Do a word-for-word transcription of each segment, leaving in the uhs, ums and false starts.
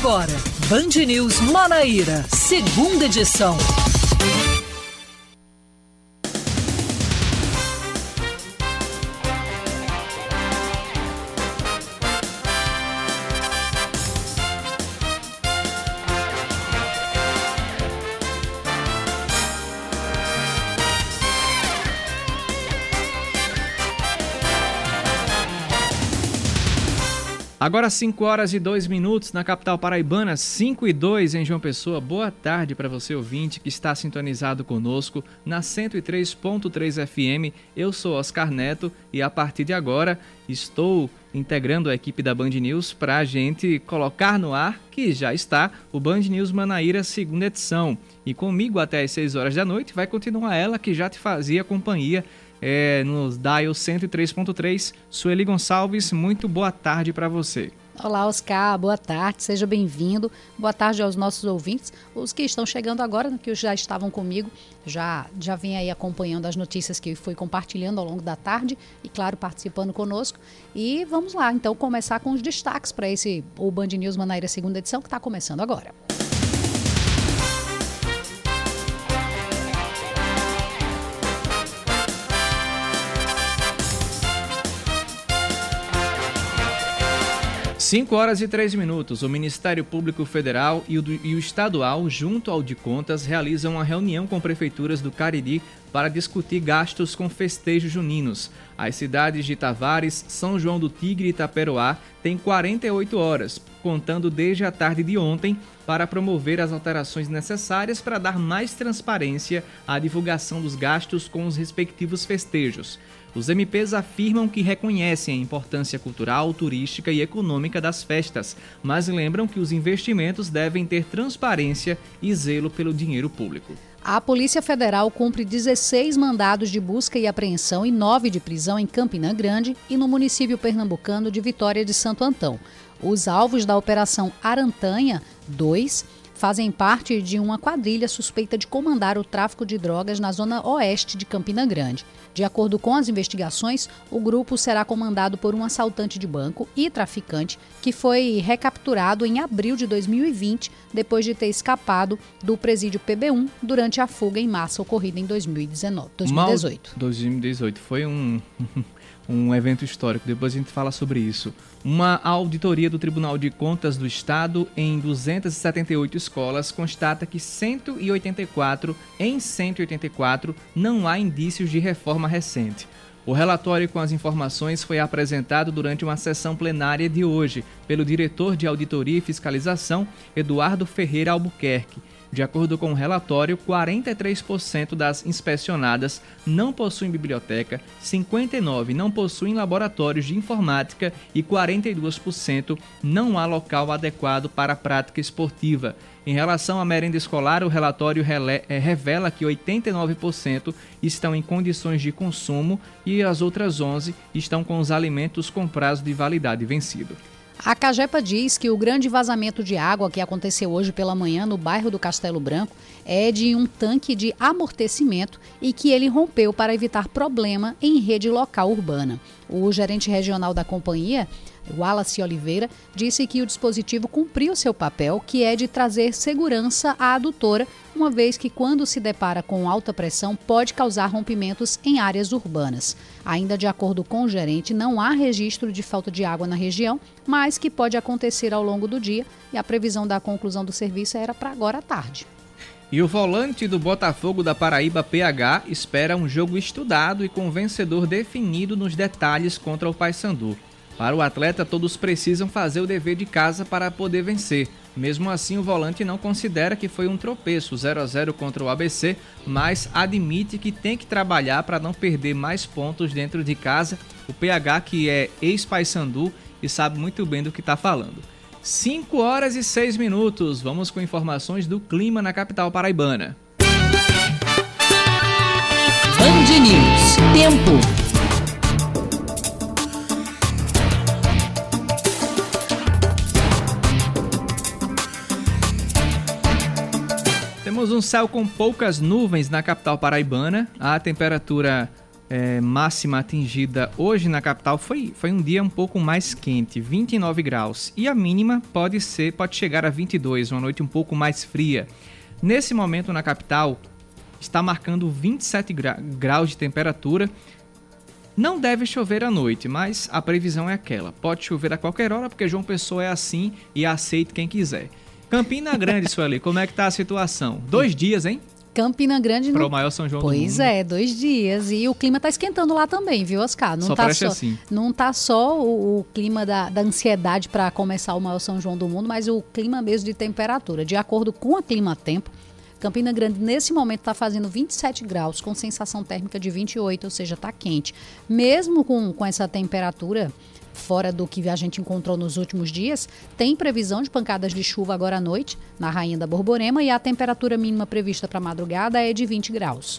agora, Band News Manaíra, segunda edição. Agora cinco horas e dois minutos na capital paraibana, cinco e dois em João Pessoa. Boa tarde para você, ouvinte, que está sintonizado conosco na cento e três ponto três F M. Eu sou Oscar Neto e a partir de agora estou integrando a equipe da Band News para a gente colocar no ar, que já está, o Band News Manaíra, segunda edição. E comigo até às seis horas da noite vai continuar ela, que já te fazia companhia É, nos dial cento e três ponto três, Sueli Gonçalves, muito boa tarde para você. Olá, Oscar, boa tarde, seja bem-vindo. Boa tarde aos nossos ouvintes, os que estão chegando agora, que já estavam comigo, já, já vem aí acompanhando as notícias que fui compartilhando ao longo da tarde e, claro, participando conosco. E vamos lá, então, começar com os destaques para esse, o Band News Manaíra segunda edição, que está começando agora. cinco horas e três minutos. O Ministério Público Federal e o, do, e o Estadual, junto ao de Contas, realizam uma reunião com prefeituras do Cariri para discutir gastos com festejos juninos. As cidades de Tavares, São João do Tigre e Itaperoá têm quarenta e oito horas, contando desde a tarde de ontem, para promover as alterações necessárias para dar mais transparência à divulgação dos gastos com os respectivos festejos. Os M Ps afirmam que reconhecem a importância cultural, turística e econômica das festas, mas lembram que os investimentos devem ter transparência e zelo pelo dinheiro público. A Polícia Federal cumpre dezesseis mandados de busca e apreensão e nove de prisão em Campina Grande e no município pernambucano de Vitória de Santo Antão. Os alvos da Operação Arantanha dois fazem parte de uma quadrilha suspeita de comandar o tráfico de drogas na zona oeste de Campina Grande. De acordo com as investigações, o grupo será comandado por um assaltante de banco e traficante que foi recapturado em abril de dois mil e vinte, depois de ter escapado do presídio P B um durante a fuga em massa ocorrida em dois mil e dezenove, dois mil e dezoito. Mal, dois mil e dezoito foi um... um evento histórico, depois a gente fala sobre isso. Uma auditoria do Tribunal de Contas do Estado em duzentas e setenta e oito escolas constata que cento e oitenta e quatro, em cento e oitenta e quatro não há indícios de reforma recente. O relatório com as informações foi apresentado durante uma sessão plenária de hoje pelo diretor de Auditoria e Fiscalização, Eduardo Ferreira Albuquerque. De acordo com o relatório, quarenta e três por cento das inspecionadas não possuem biblioteca, cinquenta e nove por cento não possuem laboratórios de informática e quarenta e dois por cento não há local adequado para a prática esportiva. Em relação à merenda escolar, o relatório rele- revela que oitenta e nove por cento estão em condições de consumo e as outras onze por cento estão com os alimentos com prazo de validade vencido. A Cagepa diz que o grande vazamento de água que aconteceu hoje pela manhã no bairro do Castelo Branco é de um tanque de amortecimento e que ele rompeu para evitar problema em rede local urbana. O gerente regional da companhia, Wallace Oliveira, disse que o dispositivo cumpriu seu papel, que é de trazer segurança à adutora, uma vez que quando se depara com alta pressão pode causar rompimentos em áreas urbanas. Ainda de acordo com o gerente, não há registro de falta de água na região, mas que pode acontecer ao longo do dia e a previsão da conclusão do serviço era para agora à tarde. E o volante do Botafogo da Paraíba, P H, espera um jogo estudado e com vencedor definido nos detalhes contra o Paysandu. Para o atleta, todos precisam fazer o dever de casa para poder vencer. Mesmo assim, o volante não considera que foi um tropeço zero a zero contra o A B C, mas admite que tem que trabalhar para não perder mais pontos dentro de casa. O P H, que é ex-Paysandu e sabe muito bem do que está falando. cinco horas e seis minutos. Vamos com informações do clima na capital paraibana. Band News. Tempo. Temos um céu com poucas nuvens na capital paraibana. A temperatura é, máxima atingida hoje na capital foi, foi um dia um pouco mais quente, vinte e nove graus. E a mínima pode ser, pode chegar a vinte e dois, uma noite um pouco mais fria. Nesse momento na capital está marcando vinte e sete gra- graus de temperatura. Não deve chover à noite, mas a previsão é aquela. Pode chover a qualquer hora, porque João Pessoa é assim e aceita quem quiser. Campina Grande, Sueli, como é que tá a situação? Dois dias, hein? Campina Grande... Para no... o maior São João do mundo. Pois é, dois dias. E o clima tá esquentando lá também, viu, Oscar? Não só tá parece só, assim. Não tá só o, o clima da, da ansiedade para começar o maior São João do mundo, mas o clima mesmo de temperatura. De acordo com a Clima Tempo, Campina Grande, nesse momento, está fazendo vinte e sete graus, com sensação térmica de vinte e oito, ou seja, está quente. Mesmo com, com essa temperatura, fora do que a gente encontrou nos últimos dias, tem previsão de pancadas de chuva agora à noite, na Rainha da Borborema, e a temperatura mínima prevista para a madrugada é de vinte graus.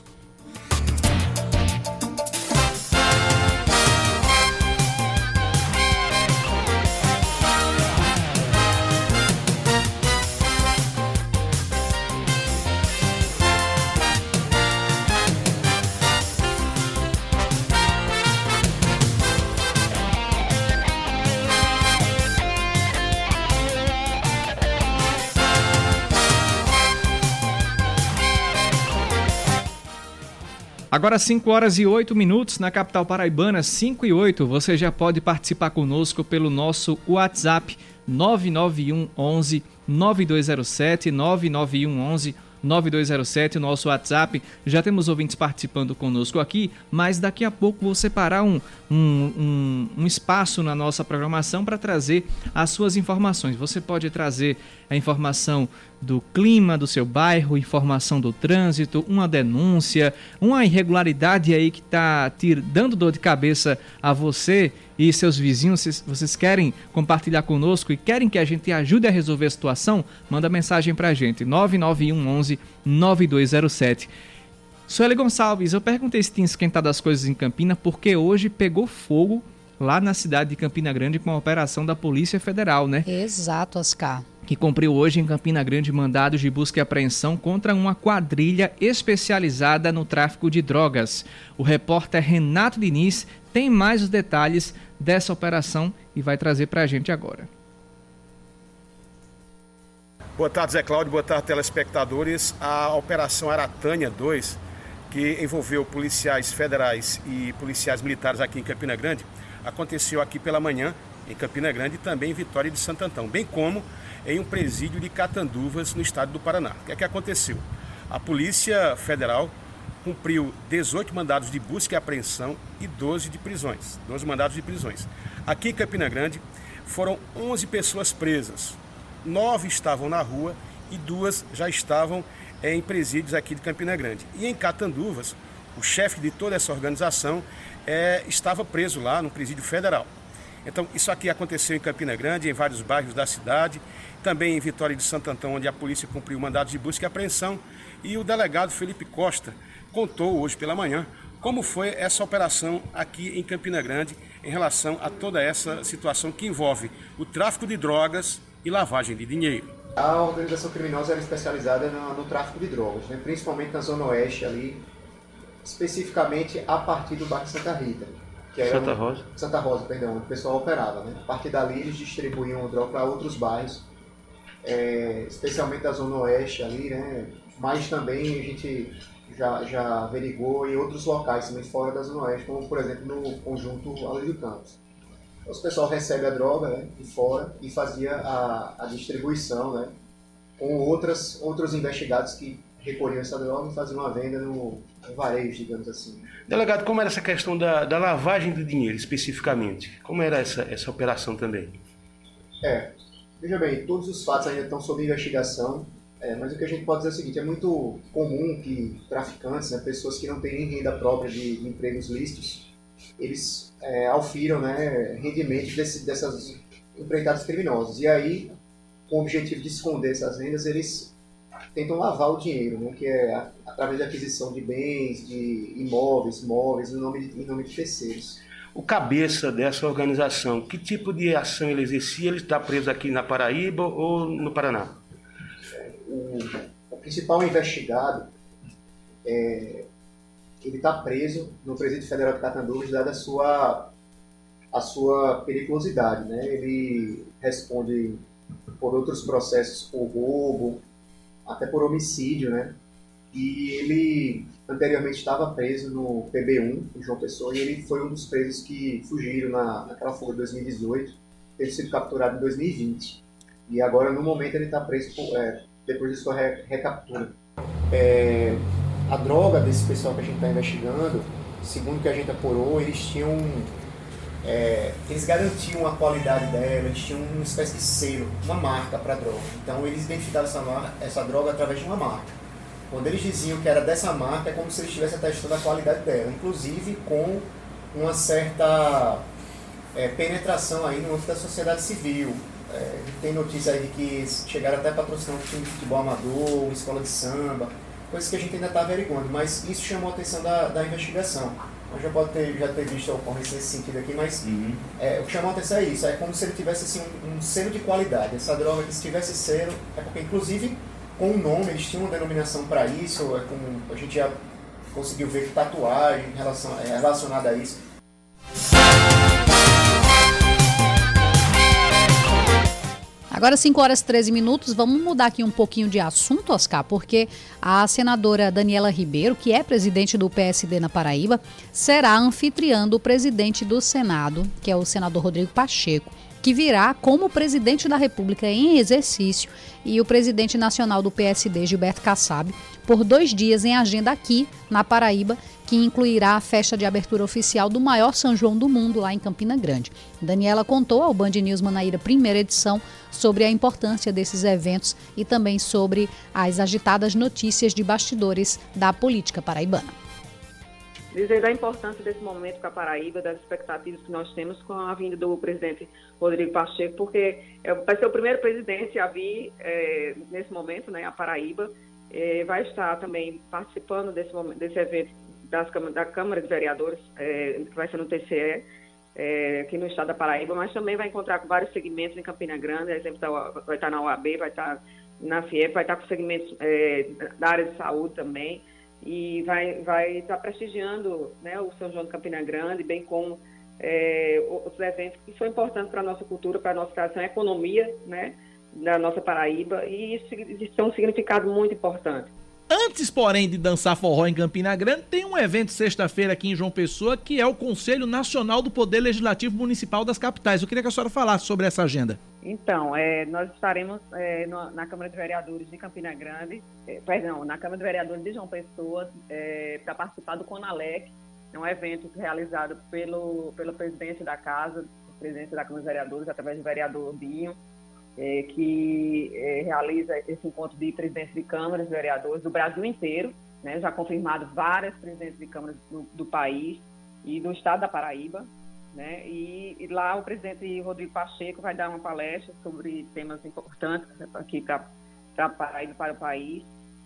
Agora cinco horas e oito minutos na capital paraibana, cinco e oito. Você já pode participar conosco pelo nosso WhatsApp nove nove um onze nove dois zero sete, nove nove um onze nove dois zero sete, o nosso WhatsApp. Já temos ouvintes participando conosco aqui, mas daqui a pouco vou separar um, um, um, um espaço na nossa programação para trazer as suas informações. Você pode trazer a informação do clima do seu bairro, informação do trânsito, uma denúncia, uma irregularidade aí que está dando dor de cabeça a você e seus vizinhos. Vocês, vocês querem compartilhar conosco e querem que a gente ajude a resolver a situação? Manda mensagem para a gente, nove nove um onze nove dois zero sete. Sueli Gonçalves, eu perguntei se tinha esquentado as coisas em Campina, porque hoje pegou fogo lá na cidade de Campina Grande com a operação da Polícia Federal, né? Exato, Oscar. Que cumpriu hoje em Campina Grande mandados de busca e apreensão contra uma quadrilha especializada no tráfico de drogas. O repórter Renato Diniz tem mais os detalhes dessa operação e vai trazer para a gente agora. Boa tarde, Zé Cláudio. Boa tarde, telespectadores. A Operação Aratânia dois, que envolveu policiais federais e policiais militares aqui em Campina Grande, aconteceu aqui pela manhã em Campina Grande e também em Vitória de Santo Antão, bem como em um presídio de Catanduvas, no estado do Paraná. O que é que aconteceu? A Polícia Federal cumpriu dezoito mandados de busca e apreensão e doze de prisões, doze mandados de prisões. Aqui em Campina Grande foram onze pessoas presas, nove estavam na rua e duas já estavam é, em presídios aqui de Campina Grande. E em Catanduvas, o chefe de toda essa organização é, estava preso lá no presídio federal. Então, isso aqui aconteceu em Campina Grande, em vários bairros da cidade, também em Vitória de Santo Antão, onde a polícia cumpriu mandados de busca e apreensão. E o delegado Felipe Costa contou hoje pela manhã como foi essa operação aqui em Campina Grande em relação a toda essa situação que envolve o tráfico de drogas e lavagem de dinheiro. A organização criminosa era especializada no, no tráfico de drogas, né? Principalmente na Zona Oeste, ali, especificamente a partir do bairro Santa Rita. Que era Santa um, Rosa? Santa Rosa, perdão, onde o pessoal operava. Né? A partir dali eles distribuíam droga para outros bairros, é, especialmente da Zona Oeste ali, né? Mas também a gente já, já averigou em outros locais, também fora da Zona Oeste, como por exemplo no conjunto Além do Campos. Então, o pessoal recebe a droga, né, de fora e fazia a, a distribuição, né, com outras, outros investigados que recolhiam essa droga e faziam uma venda no, no varejo, digamos assim. Delegado, como era essa questão da, da lavagem do dinheiro especificamente? Como era essa, essa operação também? É, veja bem, todos os fatos ainda estão sob investigação, é, mas o que a gente pode dizer é o seguinte: é muito comum que traficantes, né, pessoas que não têm nem renda própria de, de empregos lícitos, eles é, alfiram, né, rendimentos desse, dessas empreitadas criminosas. E aí, com o objetivo de esconder essas rendas, eles tentam lavar o dinheiro, né, que é a, através da aquisição de bens, de imóveis, móveis, em nome de, em nome de terceiros. O cabeça dessa organização, que tipo de ação ele exercia? Ele está preso aqui na Paraíba ou no Paraná? O, o principal investigado é, ele está preso no Presídio Federal de Catanduvas, dada a sua, a sua periculosidade, né? Ele responde por outros processos, por roubo, até por homicídio, né? E ele anteriormente estava preso no P B um, em João Pessoa, e ele foi um dos presos que fugiram na, naquela fuga de dois mil e dezoito, teve sido capturado em dois mil e vinte. E agora, no momento, ele está preso por, é, depois de sua re, recaptura. É, a droga desse pessoal que a gente está investigando, segundo o que a gente apurou, eles tinham... É, eles garantiam a qualidade dela, eles tinham uma espécie de selo, uma marca para a droga. Então, eles identificavam essa, marca, essa droga através de uma marca. Quando eles diziam que era dessa marca, é como se eles estivessem testando a qualidade dela, inclusive com uma certa é, penetração aí no âmbito da sociedade civil. É, tem notícia aí de que chegaram até a patrocinar um time de futebol amador, uma escola de samba, coisas que a gente ainda está averiguando, mas isso chamou a atenção da, da investigação. A gente já pode ter, já ter visto a ocorrência nesse sentido aqui, mas uhum. é, o que chamou a atenção é isso, é como se ele tivesse assim, um, um selo de qualidade. Essa droga, que se tivesse selo, é porque inclusive com o nome, eles tinham uma denominação para isso, é como a gente já conseguiu ver que tatuagem relacion, é, relacionada a isso. Agora cinco horas e treze minutos, vamos mudar aqui um pouquinho de assunto, Oscar, porque a senadora Daniela Ribeiro, que é presidente do P S D na Paraíba, será anfitriã do presidente do Senado, que é o senador Rodrigo Pacheco, que virá como presidente da República em exercício, e o presidente nacional do P S D, Gilberto Kassab, por dois dias em agenda aqui na Paraíba, que incluirá a festa de abertura oficial do maior São João do mundo, lá em Campina Grande. Daniela contou ao Band News Manaíra, primeira edição, sobre a importância desses eventos e também sobre as agitadas notícias de bastidores da política paraibana. Dizer da importância desse momento para a Paraíba, das expectativas que nós temos com a vinda do presidente Rodrigo Pacheco, porque vai ser o primeiro presidente a vir é, nesse momento, né, a Paraíba, é, vai estar também participando desse, momento, desse evento das, da Câmara de Vereadores, é, que vai ser no T C E, é, aqui no estado da Paraíba, mas também vai encontrar com vários segmentos em Campina Grande, exemplo, vai estar na O A B, vai estar na F I E P, vai estar com segmentos é, da área de saúde também, e vai, vai estar prestigiando, né, o São João de Campina Grande, bem como é, outros eventos que são importantes para a nossa cultura, para a nossa tradição, a economia, né, da nossa Paraíba, e isso, isso tem um significado muito importante. Antes, porém, de dançar forró em Campina Grande, tem um evento sexta-feira aqui em João Pessoa, que é o Conselho Nacional do Poder Legislativo Municipal das Capitais. Eu queria que a senhora falasse sobre essa agenda. Então, é, nós estaremos é, no, na Câmara de Vereadores de Campina Grande, é, perdão, na Câmara de Vereadores de João Pessoa, é, para participar do CONALEC, é um evento realizado pelo, pela presidência da Casa, presidência da Câmara de Vereadores, através do vereador Binho, É, que é, realiza esse encontro de presidentes de câmaras de vereadores do Brasil inteiro, né, já confirmado várias presidentes de câmaras do, do país e do estado da Paraíba, né, e, e lá o presidente Rodrigo Pacheco vai dar uma palestra sobre temas importantes aqui para a Paraíba, para o país,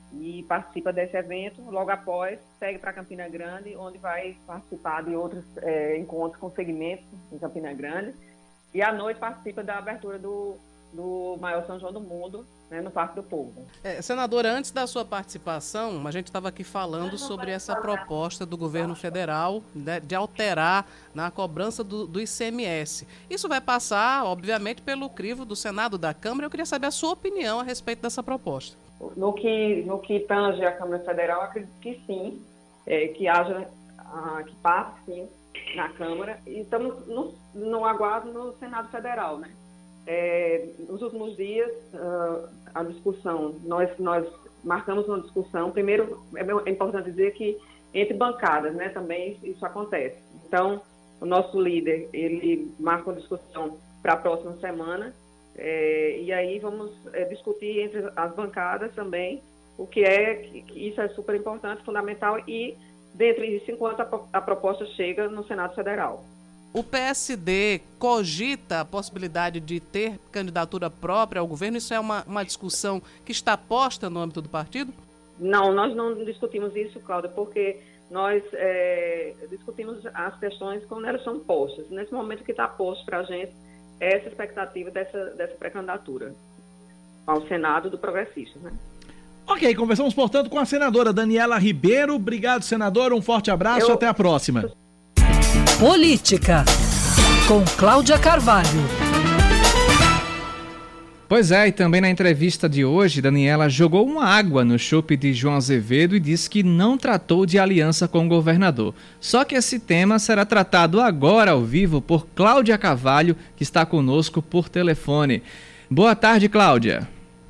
e participa desse evento. Logo após, segue para Campina Grande, onde vai participar de outros é, encontros com segmentos em Campina Grande, e à noite participa da abertura do do maior São João do mundo, né, no Parque do Povo. É, senadora, antes da sua participação, a gente estava aqui falando sobre essa proposta do governo federal, né, de alterar na cobrança do, do I C M S. Isso vai passar, obviamente, pelo crivo do Senado, da Câmara. Eu queria saber a sua opinião a respeito dessa proposta. No que, no que tange a Câmara Federal, acredito que sim, é, que haja, ah, que passe sim na Câmara, e estamos no, no aguardo no Senado Federal, né? É, nos últimos dias, uh, a discussão, nós, nós marcamos uma discussão. Primeiro, é importante dizer que entre bancadas, né, também isso acontece. Então, o nosso líder, ele marca uma discussão para a próxima semana, é, e aí vamos é, discutir entre as bancadas também, o que é, que isso é super importante, fundamental, e dentro disso, enquanto a, a proposta chega no Senado Federal. O P S D cogita a possibilidade de ter candidatura própria ao governo? Isso é uma, uma discussão que está posta no âmbito do partido? Não, nós não discutimos isso, Cláudia, porque nós é, discutimos as questões quando elas são postas. Nesse momento, o que está posto para a gente é essa expectativa dessa, dessa pré-candidatura ao Senado do Progressista, né? Ok, conversamos, portanto, com a senadora Daniela Ribeiro. Obrigado, senadora. Um forte abraço. Eu... Até a próxima. Política, com Cláudia Carvalho. Pois é, e também na entrevista de hoje, Daniela jogou uma água no chope de João Azevedo e disse que não tratou de aliança com o governador. Só que esse tema será tratado agora ao vivo por Cláudia Carvalho, que está conosco por telefone. Boa tarde, Cláudia.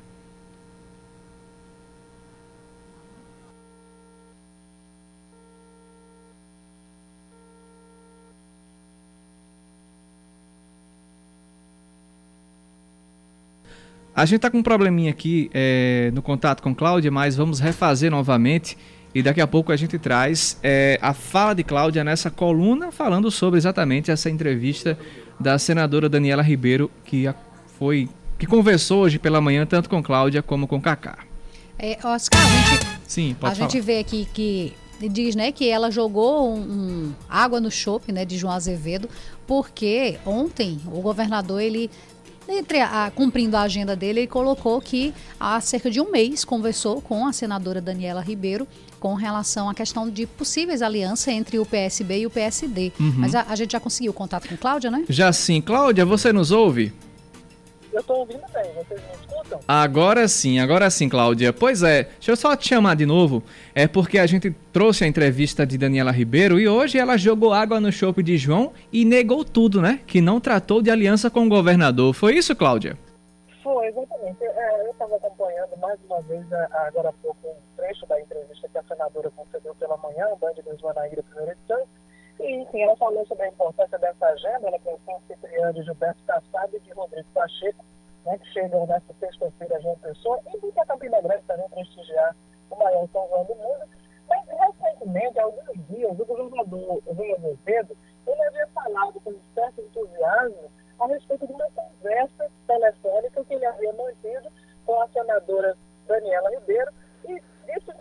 A gente está com um probleminha aqui é, no contato com Cláudia, mas vamos refazer novamente e daqui a pouco a gente traz é, a fala de Cláudia nessa coluna falando sobre exatamente essa entrevista da senadora Daniela Ribeiro, que, foi, que conversou hoje pela manhã tanto com Cláudia como com Cacá. É, Oscar, a gente, Sim, pode a falar. gente vê aqui que diz, né, que ela jogou um, um água no chope, né, de João Azevedo, porque ontem o governador, ele... Entre a, a, cumprindo a agenda dele, ele colocou que há cerca de um mês conversou com a senadora Daniela Ribeiro com relação à questão de possíveis alianças entre o P S B e o P S D. Uhum. Mas a, a gente já conseguiu contato com Cláudia, né? Já sim. Cláudia, você nos ouve? Eu estou ouvindo bem, vocês me escutam? Agora sim, agora sim, Cláudia. Pois é, deixa eu só te chamar de novo. É porque a gente trouxe a entrevista de Daniela Ribeiro e hoje ela jogou água no chope de João e negou tudo, né? Que não tratou de aliança com o governador. Foi isso, Cláudia? Foi, exatamente. É, eu estava acompanhando mais uma vez, agora há pouco, um trecho da entrevista que a senadora concedeu pela manhã, o Band News Manaíra, primeira edição. E, enfim, ela falou sobre a importância dessa agenda. Ela pensou em Cipriano de Gilberto Kassab e de Rodrigo Pacheco, né, que chegam nesta sexta-feira a João Pessoa, e muito a Campina Grande também prestigiar o maior São João do mundo. Mas, recentemente, há alguns dias, o governador João Azevedo, ele havia falado com certo entusiasmo a respeito de uma conversa telefônica que ele havia mantido com a senadora Daniela Ribeiro, e disse...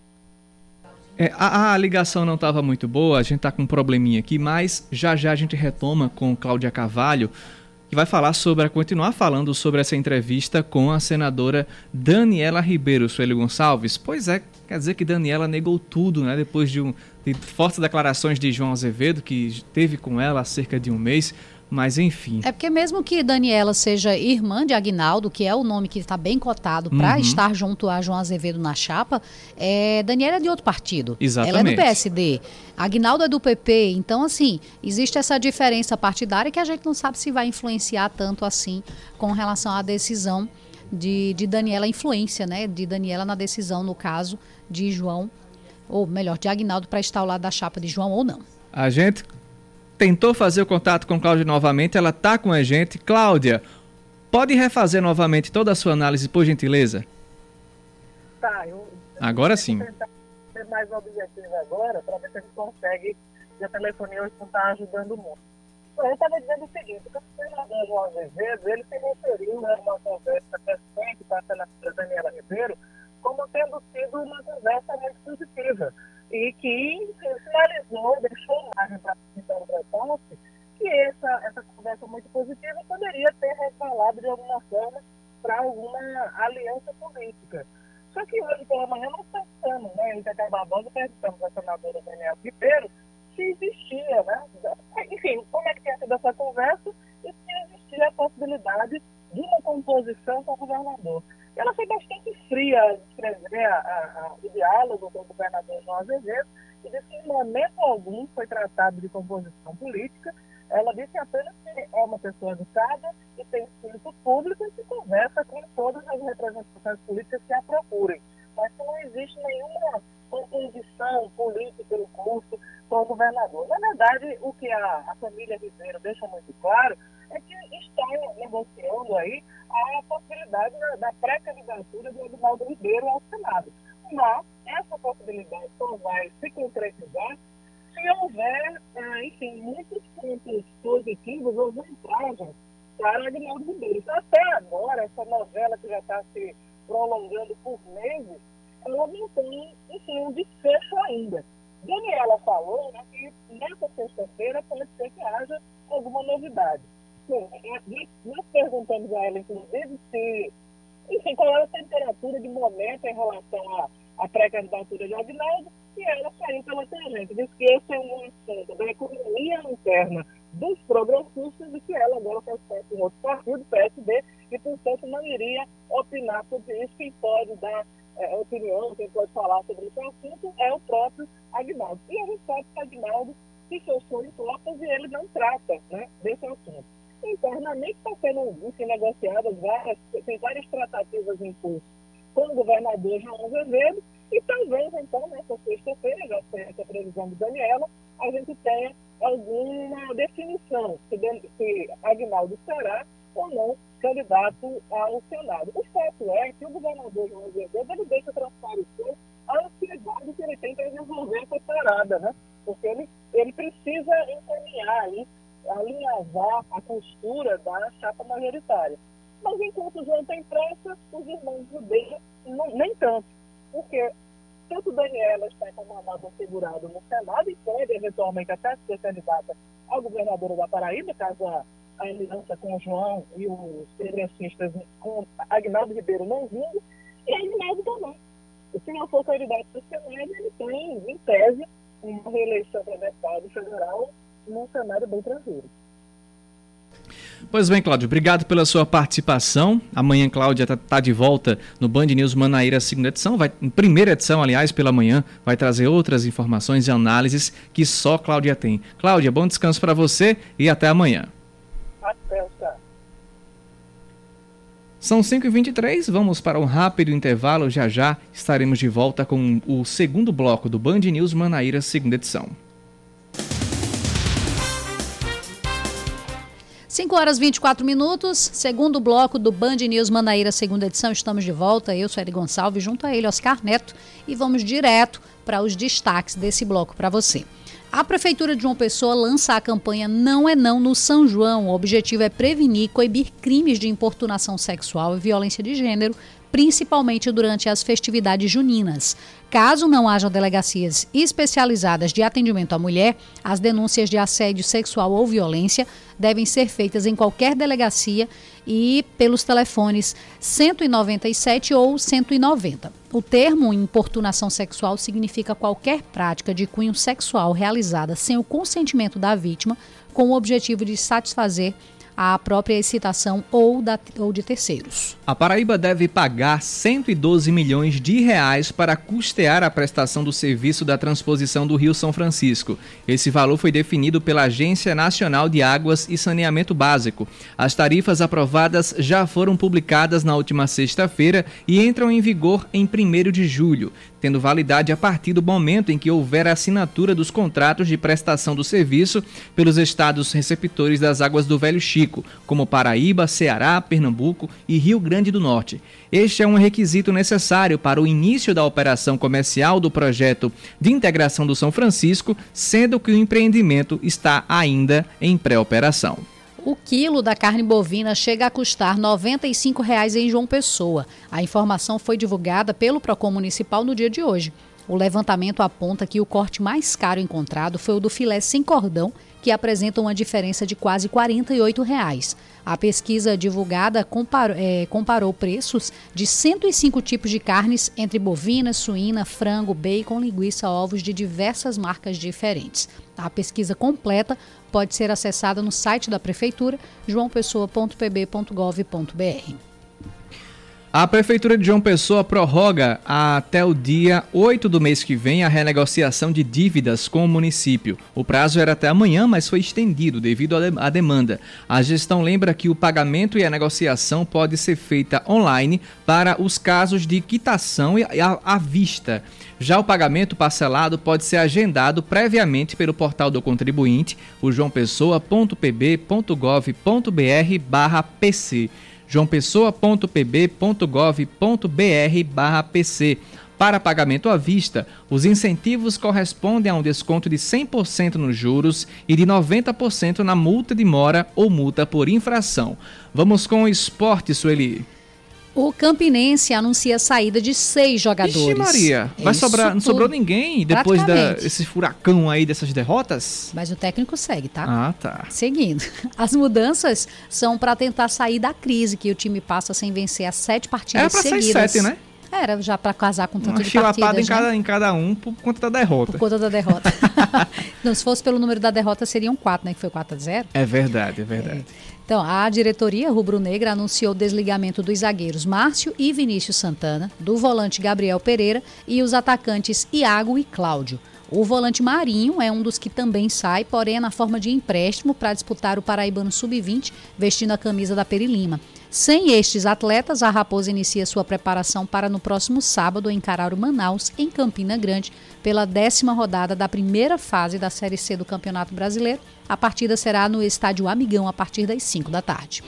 É, a, a ligação não estava muito boa, a gente está com um probleminha aqui, mas já já a gente retoma com Cláudia Carvalho, que vai falar sobre, continuar falando sobre essa entrevista com a senadora Daniela Ribeiro. Sueli Gonçalves. Pois é, quer dizer que Daniela negou tudo, né? Depois de, um, de fortes declarações de João Azevedo, que teve com ela há cerca de um mês. Mas enfim. É porque mesmo que Daniela seja irmã de Aguinaldo, que é o nome que está bem cotado para uhum. estar junto a João Azevedo na chapa, é, Daniela é de outro partido. Exatamente. Ela é do P S D. Aguinaldo é do P P. Então, assim, existe essa diferença partidária que a gente não sabe se vai influenciar tanto assim com relação à decisão de, de Daniela, a influência, né, de Daniela na decisão, no caso, de João, ou melhor, de Aguinaldo para estar ao lado da chapa de João ou não. A gente tentou fazer o contato com Cláudia novamente, ela está com a gente. Cláudia, pode refazer novamente toda a sua análise, por gentileza? Tá, eu... Agora sim. Vou tentar ser mais objetivo agora, para ver se a gente consegue, e a telefonia hoje não está ajudando muito. Eu estava dizendo o seguinte, que o senador João Azevedo, ele se referiu a uma conversa recente com a senadora Daniela Ribeiro, como tendo sido uma conversa muito positiva. E que sinalizou, deixou margem para a interpretasse que essa, essa conversa muito positiva poderia ter resvalado de alguma forma para alguma aliança política. Só que hoje pela manhã nós pensamos, né, em Tete Barbosa, perguntamos à senadora Daniela Ribeiro se existia, né, enfim, como é que tinha sido essa conversa e se existia a possibilidade de uma composição com o governador. Ela foi bastante fria a descrever a, a, a, o diálogo com o governador João Azevedo e disse que em momento algum foi tratado de composição política. Ela disse apenas que é uma pessoa educada e tem espírito público e que conversa com todas as representações políticas que a procurem. Mas que não existe nenhuma composição política no curso com o governador. Na verdade, o que a, a família Ribeiro deixa muito claro é que está negociando aí a possibilidade da, da pré-candidatura de Aguinaldo Ribeiro ao Senado. Mas essa possibilidade só vai se concretizar se houver, enfim, muitos pontos positivos ou vantagens para Aguinaldo Ribeiro. Então, até agora, essa novela que já está se prolongando por meses, ela não tem, enfim, um desfecho ainda. Daniela falou, né, que nessa sexta-feira pode ser que haja alguma novidade. Bom, nós perguntamos a ela, inclusive, se enfim, qual é a temperatura de momento em relação à, à pré-candidatura de Aguinaldo, e ela saiu pela tangente. Diz que esse é um assunto da economia interna dos progressistas e que ela agora faz parte de um outro partido, P S D, e, portanto, não iria opinar sobre isso. Quem pode dar é, opinião, quem pode falar sobre esse assunto é o próprio Aguinaldo. E a gente sabe que Aguinaldo se fechou em portas e ele não trata, né, desse assunto. Internamente está sendo enfim, negociadas várias, tem várias tratativas em curso com o governador João Azevedo, e talvez, então, nessa sexta-feira, já tem essa previsão de Daniela, a gente tenha alguma definição se, se Aguinaldo será ou não candidato ao Senado. O fato é que o governador João Azevedo ele deixa transparecer a ansiedade que ele tem para resolver essa parada, né? Porque ele, ele precisa encaminhar aí, alinhavar a costura da chapa majoritária. Mas enquanto o João tem pressa, os irmãos do D não, nem tanto. Porque tanto Daniela está com o mandato assegurado no Senado e pode, eventualmente, até ser candidata ao governador da Paraíba, caso a, a aliança com o João e os progressistas com Aguinaldo Ribeiro não vindo, e Aguinaldo também. E se não for candidato do Senado, ele tem, em tese, uma reeleição para deputado federal num cenário bem tranquilo. Pois bem, Cláudio, obrigado pela sua participação. Amanhã, Cláudia está tá de volta no Band News Manaíra, segunda edição. Vai, em primeira edição, aliás, pela manhã, vai trazer outras informações e análises que só Cláudia tem. Cláudia, bom descanso para você e até amanhã. Até, tá. São cinco e vinte e três, vamos para um rápido intervalo. Já já estaremos de volta com o segundo bloco do Band News Manaíra, segunda edição. cinco horas e vinte e quatro minutos, segundo bloco do Band News Manaíra, segunda edição. Estamos de volta, eu sou Eri Gonçalves, junto a ele, Oscar Neto, e vamos direto para os destaques desse bloco para você. A Prefeitura de João Pessoa lança a campanha Não é Não no São João. O objetivo é prevenir e coibir crimes de importunação sexual e violência de gênero, principalmente durante as festividades juninas. Caso não haja delegacias especializadas de atendimento à mulher, as denúncias de assédio sexual ou violência devem ser feitas em qualquer delegacia e pelos telefones cento e noventa e sete ou cento e noventa. O termo importunação sexual significa qualquer prática de cunho sexual realizada sem o consentimento da vítima, com o objetivo de satisfazer a própria excitação ou, da, ou de terceiros. A Paraíba deve pagar cento e doze milhões de reais para custear a prestação do serviço da transposição do Rio São Francisco. Esse valor foi definido pela Agência Nacional de Águas e Saneamento Básico. As tarifas aprovadas já foram publicadas na última sexta-feira e entram em vigor em primeiro de julho, tendo validade a partir do momento em que houver a assinatura dos contratos de prestação do serviço pelos estados receptores das águas do Velho Chico, como Paraíba, Ceará, Pernambuco e Rio Grande do Norte. Este é um requisito necessário para o início da operação comercial do projeto de integração do São Francisco, sendo que o empreendimento está ainda em pré-operação. O quilo da carne bovina chega a custar noventa e cinco reais em João Pessoa. A informação foi divulgada pelo Procon Municipal no dia de hoje. O levantamento aponta que o corte mais caro encontrado foi o do filé sem cordão, que apresenta uma diferença de quase quarenta e oito reais. A pesquisa divulgada comparou, é, comparou preços de cento e cinco tipos de carnes entre bovina, suína, frango, bacon, linguiça, ovos de diversas marcas diferentes. A pesquisa completa pode ser acessada no site da Prefeitura, joão pessoa ponto p b ponto gov ponto b r. A Prefeitura de João Pessoa prorroga até o dia oito do mês que vem a renegociação de dívidas com o município. O prazo era até amanhã, mas foi estendido devido à demanda. A gestão lembra que o pagamento e a negociação pode ser feita online para os casos de quitação e à vista. Já o pagamento parcelado pode ser agendado previamente pelo portal do contribuinte, o joão pessoa ponto p b ponto gov ponto b r barra p c. joão pessoa ponto p b ponto gov ponto b r barra p c. Para pagamento à vista, os incentivos correspondem a um desconto de cem por cento nos juros e de noventa por cento na multa de mora ou multa por infração. Vamos com o esporte, Sueli. O Campinense anuncia a saída de seis jogadores. Ixi, Maria, vai Isso sobrar, não tudo. sobrou ninguém depois desse furacão aí, dessas derrotas? Mas o técnico segue, tá? Ah, tá. Seguindo. As mudanças são para tentar sair da crise que o time passa sem vencer as sete partidas Era pra seguidas. sair sete, né? Era já para casar com tanto Uma de chilapada partidas, em cada, né? em cada um por conta da derrota. Por conta da derrota. Não, se fosse pelo número da derrota, seriam quatro, né? Que foi quatro a zero. É verdade, é verdade. É. Então, a diretoria rubro-negra anunciou o desligamento dos zagueiros Márcio e Vinícius Santana, do volante Gabriel Pereira e os atacantes Iago e Cláudio. O volante Marinho é um dos que também sai, porém é na forma de empréstimo para disputar o Paraibano sub vinte, vestindo a camisa da Peri Lima. Sem estes atletas, a Raposa inicia sua preparação para no próximo sábado encarar o Manaus, em Campina Grande, pela décima rodada da primeira fase da Série C do Campeonato Brasileiro. A partida será no Estádio Amigão a partir das cinco da tarde.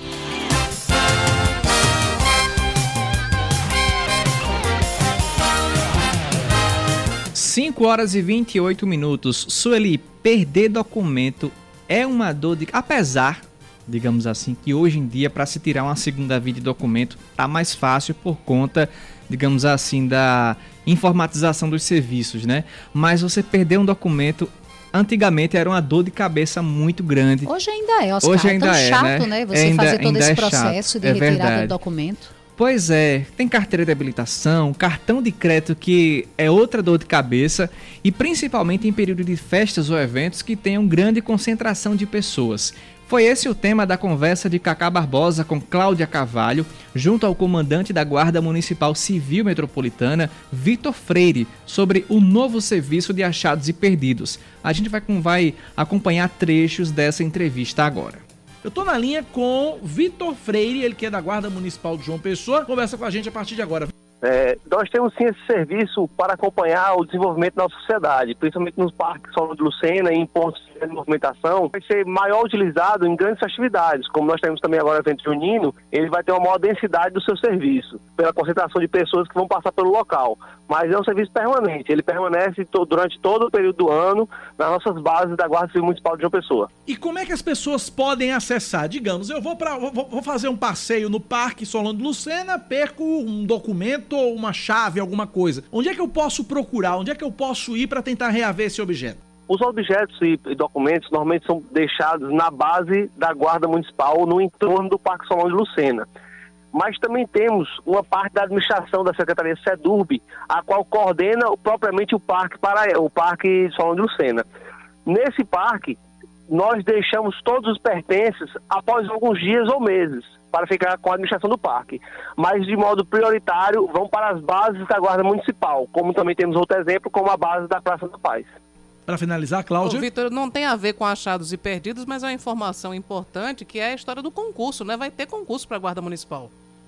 cinco horas e vinte e oito minutos. Sueli, perder documento é uma dor de... Apesar, digamos assim, que hoje em dia para se tirar uma segunda via de documento tá mais fácil por conta, digamos assim, da informatização dos serviços, né? Mas você perder um documento... Antigamente era uma dor de cabeça muito grande. Hoje ainda é, Oscar. Hoje ainda é tão é, chato, né? né? Você ainda, fazer todo esse é processo chato. de é retirada verdade. do documento. Pois é, tem carteira de habilitação, cartão de crédito que é outra dor de cabeça e principalmente em período de festas ou eventos que tenham grande concentração de pessoas. Foi esse o tema da conversa de Cacá Barbosa com Cláudia Carvalho, junto ao comandante da Guarda Municipal Civil Metropolitana, Vitor Freire, sobre o novo serviço de achados e perdidos. A gente vai, vai acompanhar trechos dessa entrevista agora. Eu tô na linha com Vitor Freire, ele que é da Guarda Municipal de João Pessoa, conversa com a gente a partir de agora. É, nós temos sim esse serviço para acompanhar o desenvolvimento da nossa sociedade, principalmente nos parques Solon de Lucena e em pontos de movimentação. Vai ser maior utilizado em grandes festividades, como nós temos também agora o evento junino, ele vai ter uma maior densidade do seu serviço, pela concentração de pessoas que vão passar pelo local. Mas é um serviço permanente, ele permanece to- durante todo o período do ano nas nossas bases da Guarda Civil Municipal de João Pessoa. E como é que as pessoas podem acessar? Digamos, eu vou, pra, vou, vou fazer um passeio no Parque Solon de Lucena, perco um documento ou uma chave, alguma coisa. Onde é que eu posso procurar? Onde é que eu posso ir para tentar reaver esse objeto? Os objetos e documentos normalmente são deixados na base da Guarda Municipal, no entorno do Parque Solon de Lucena. Mas também temos uma parte da administração da Secretaria SEDURB, a qual coordena propriamente o Parque, para, o parque Solon de Lucena. Nesse parque, nós deixamos todos os pertences após alguns dias ou meses, para ficar com a administração do parque. Mas, de modo prioritário, vão para as bases da Guarda Municipal, como também temos outro exemplo, como a base da Praça da Paz. Para finalizar, Cláudia. Ô, Vitor, não tem a ver com achados e perdidos, mas é uma informação importante, que é a história do concurso, né? Vai ter concurso para a Guarda Municipal.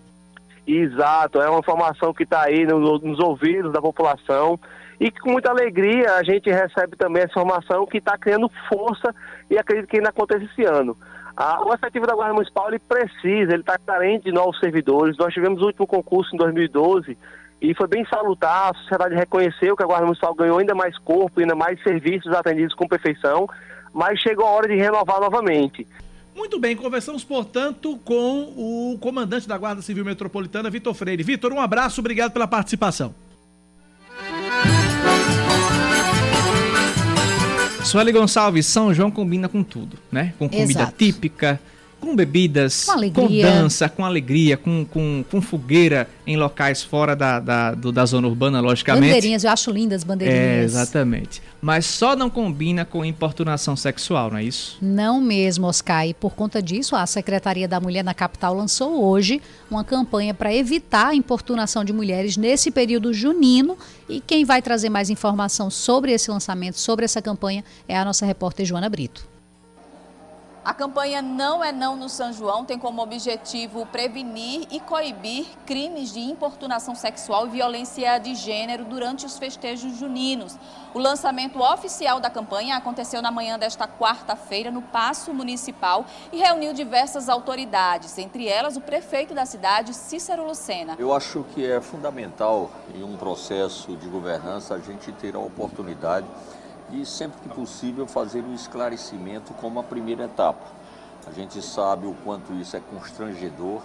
Exato, é uma informação que está aí no, nos ouvidos da população e que com muita alegria a gente recebe também essa informação que está criando força e acredito que ainda aconteça esse ano. Ah, o efetivo da Guarda Municipal, ele precisa, ele está carente de novos servidores. Nós tivemos o último concurso em dois mil e doze e foi bem salutar, a sociedade reconheceu que a Guarda Municipal ganhou ainda mais corpo, ainda mais serviços atendidos com perfeição, mas chegou a hora de renovar novamente. Muito bem, conversamos, portanto, com o comandante da Guarda Civil Metropolitana, Vitor Freire. Vitor, um abraço, obrigado pela participação. Sueli Gonçalves, São João combina com tudo, né? Com comida Exato. típica, com bebidas, Com com, alegria. dança, com alegria, com, com, com fogueira em locais fora da, da, do, da zona urbana, logicamente. Bandeirinhas, eu acho lindas as bandeirinhas. É, exatamente. Mas só não combina com importunação sexual, não é isso? Não mesmo, Oscar. E por conta disso, a Secretaria da Mulher na capital lançou hoje uma campanha para evitar a importunação de mulheres nesse período junino. E quem vai trazer mais informação sobre esse lançamento, sobre essa campanha, é a nossa repórter Joana Brito. A campanha Não é Não no São João tem como objetivo prevenir e coibir crimes de importunação sexual e violência de gênero durante os festejos juninos. O lançamento oficial da campanha aconteceu na manhã desta quarta-feira no Paço Municipal e reuniu diversas autoridades, entre elas o prefeito da cidade, Cícero Lucena. Eu acho que é fundamental em um processo de governança a gente ter a oportunidade e sempre que possível fazer um esclarecimento como a primeira etapa. A gente sabe o quanto isso é constrangedor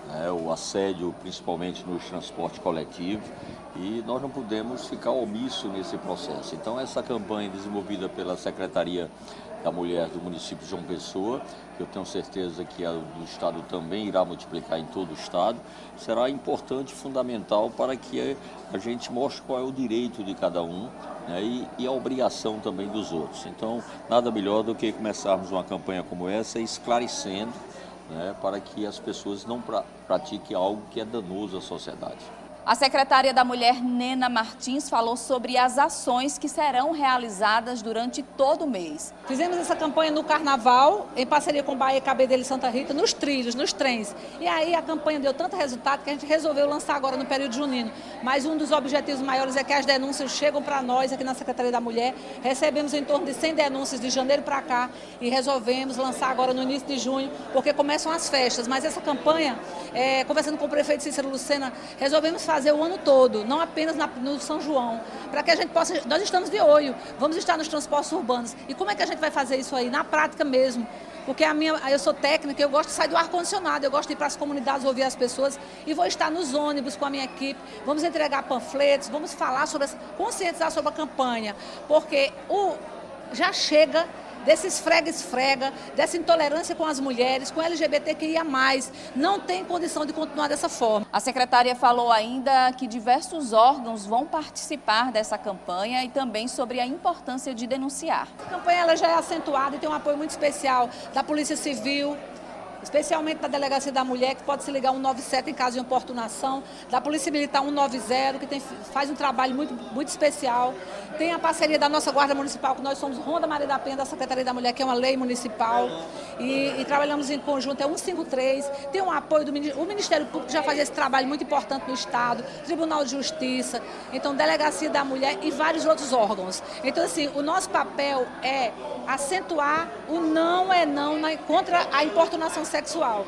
né, o assédio, principalmente no transporte coletivo, e nós não podemos ficar omisso nesse processo. Então, essa campanha desenvolvida pela Secretaria da Mulher do município de João Pessoa, que eu tenho certeza que a do Estado também irá multiplicar em todo o Estado, será importante e fundamental para que a gente mostre qual é o direito de cada um, né, e, e a obrigação também dos outros. Então, nada melhor do que começarmos uma campanha como essa esclarecendo, né, para que as pessoas não pra, pratiquem algo que é danoso à sociedade. A secretária da Mulher, Nena Martins, falou sobre as ações que serão realizadas durante todo o mês. Fizemos essa campanha no Carnaval, em parceria com Bahia, Cabedelo e Santa Rita, nos trilhos, nos trens. E aí a campanha deu tanto resultado que a gente resolveu lançar agora no período junino. Mas um dos objetivos maiores é que as denúncias chegam para nós aqui na Secretaria da Mulher. Recebemos em torno de cem denúncias de janeiro para cá e resolvemos lançar agora no início de junho, porque começam as festas. Mas essa campanha, é, conversando com o prefeito Cícero Lucena, resolvemos fazer fazer o ano todo, não apenas na, no São João, para que a gente possa, nós estamos de olho, vamos estar nos transportes urbanos. E como é que a gente vai fazer isso aí? Na prática mesmo. Porque a minha, eu sou técnica, eu gosto de sair do ar-condicionado, eu gosto de ir para as comunidades, ouvir as pessoas, e vou estar nos ônibus com a minha equipe, vamos entregar panfletos, vamos falar sobre, conscientizar sobre a campanha, porque o, já chega desse esfrega-esfrega, dessa intolerância com as mulheres, com L G B T Q I A mais, não tem condição de continuar dessa forma. A secretária falou ainda que diversos órgãos vão participar dessa campanha e também sobre a importância de denunciar. A campanha ela já é acentuada e tem um apoio muito especial da Polícia Civil, especialmente da Delegacia da Mulher, que pode se ligar um nove sete em caso de importunação, da Polícia Militar um nove zero, que tem, faz um trabalho muito, muito especial. Tem a parceria da nossa Guarda Municipal, que nós somos Ronda Maria da Penha, da Secretaria da Mulher, que é uma lei municipal, e, e trabalhamos em conjunto, é cento e cinquenta e três, tem um apoio do o Ministério Público, que já faz esse trabalho muito importante no Estado, Tribunal de Justiça, então Delegacia da Mulher e vários outros órgãos. Então, assim, o nosso papel é acentuar o não é não na, contra a importunação sexual.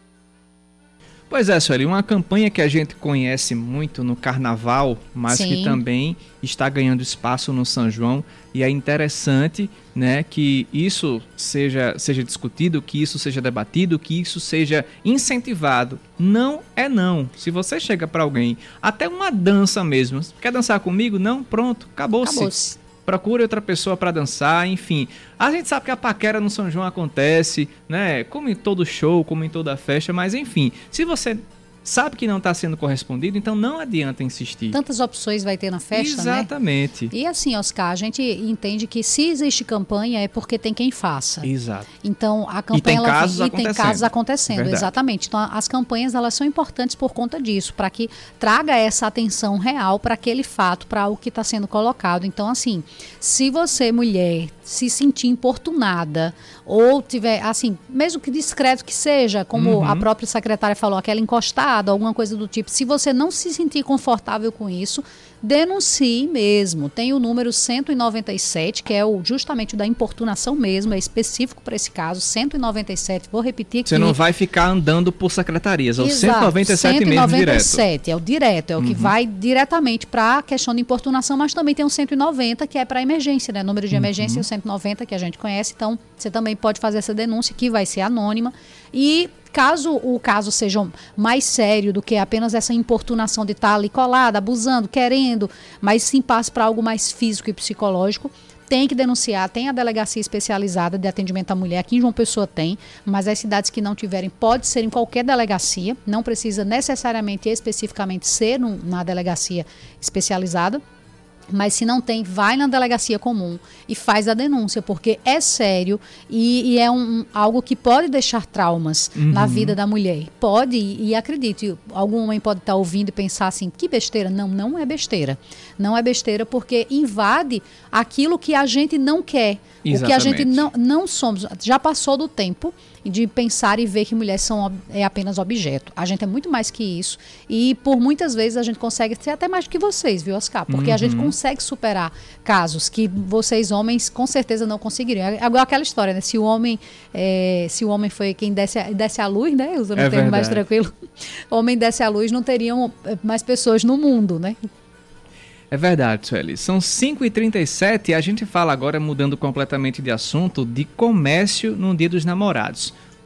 Pois é, Sueli, uma campanha que a gente conhece muito no Carnaval, mas Sim. que também está ganhando espaço no São João, e é interessante, né, que isso seja, seja discutido, que isso seja debatido, que isso seja incentivado. Não é não. Se você chega para alguém, até uma dança mesmo, quer dançar comigo? Não? Pronto, acabou-se. Acabou-se. Procure outra pessoa para dançar, enfim. A gente sabe que a paquera no São João acontece, né? Como em todo show, como em toda festa, mas enfim, se você sabe que não está sendo correspondido, então não adianta insistir. Tantas opções vai ter na festa, Exatamente. né? E assim, Oscar, a gente entende que se existe campanha é porque tem quem faça. Exato. Então, a campanha... E tem ela, casos e acontecendo. tem casos acontecendo, Verdade. Exatamente. Então, as campanhas, elas são importantes por conta disso, para que traga essa atenção real para aquele fato, para o que está sendo colocado. Então, assim, se você, mulher, se sentir importunada ou tiver, assim, mesmo que discreto que seja, como uhum. a própria secretária falou, aquela encostada, alguma coisa do tipo, se você não se sentir confortável com isso, denuncie mesmo. Tem o número cento e noventa e sete, que é o, justamente o da importunação mesmo, é específico para esse caso, cento e noventa e sete, vou repetir aqui. Você não vai ficar andando por secretarias, é o Exato, cento e noventa e sete mesmo direto. cento e noventa e sete é o direto, é o uhum. que vai diretamente para a questão de importunação, mas também tem o cento e noventa, que é para emergência, né? Número de emergência, uhum. o cento e noventa, que a gente conhece, então você também pode fazer essa denúncia, que vai ser anônima, e caso o caso seja mais sério do que apenas essa importunação de estar ali colada, abusando, querendo, mas sim passe para algo mais físico e psicológico, tem que denunciar, tem a delegacia especializada de atendimento à mulher, aqui em João Pessoa tem, mas as cidades que não tiverem, pode ser em qualquer delegacia, não precisa necessariamente e especificamente ser num, na delegacia especializada. Mas se não tem, vai na delegacia comum e faz a denúncia, porque é sério e, e é um, algo que pode deixar traumas uhum. na vida da mulher. Pode, e, e acredite, algum homem pode estar ouvindo e pensar assim, que besteira. Não, não é besteira. Não é besteira porque invade aquilo que a gente não quer. Exatamente. O que a gente não, não somos. Já passou do tempo de pensar e ver que mulheres são é apenas objeto. A gente é muito mais que isso e por muitas vezes a gente consegue ser até mais do que vocês, viu, Oscar? Porque uhum. a gente consegue superar casos que vocês homens com certeza não conseguiriam. É igual aquela história, né? Se o homem, é, se o homem foi quem desse a, desse a luz, né? Usando um termo mais tranquilo. O homem desse a luz, não teriam mais pessoas no mundo, né? É verdade, Sueli. São cinco e trinta e sete e a gente fala agora, mudando completamente de assunto, de comércio no Dia dos Namorados.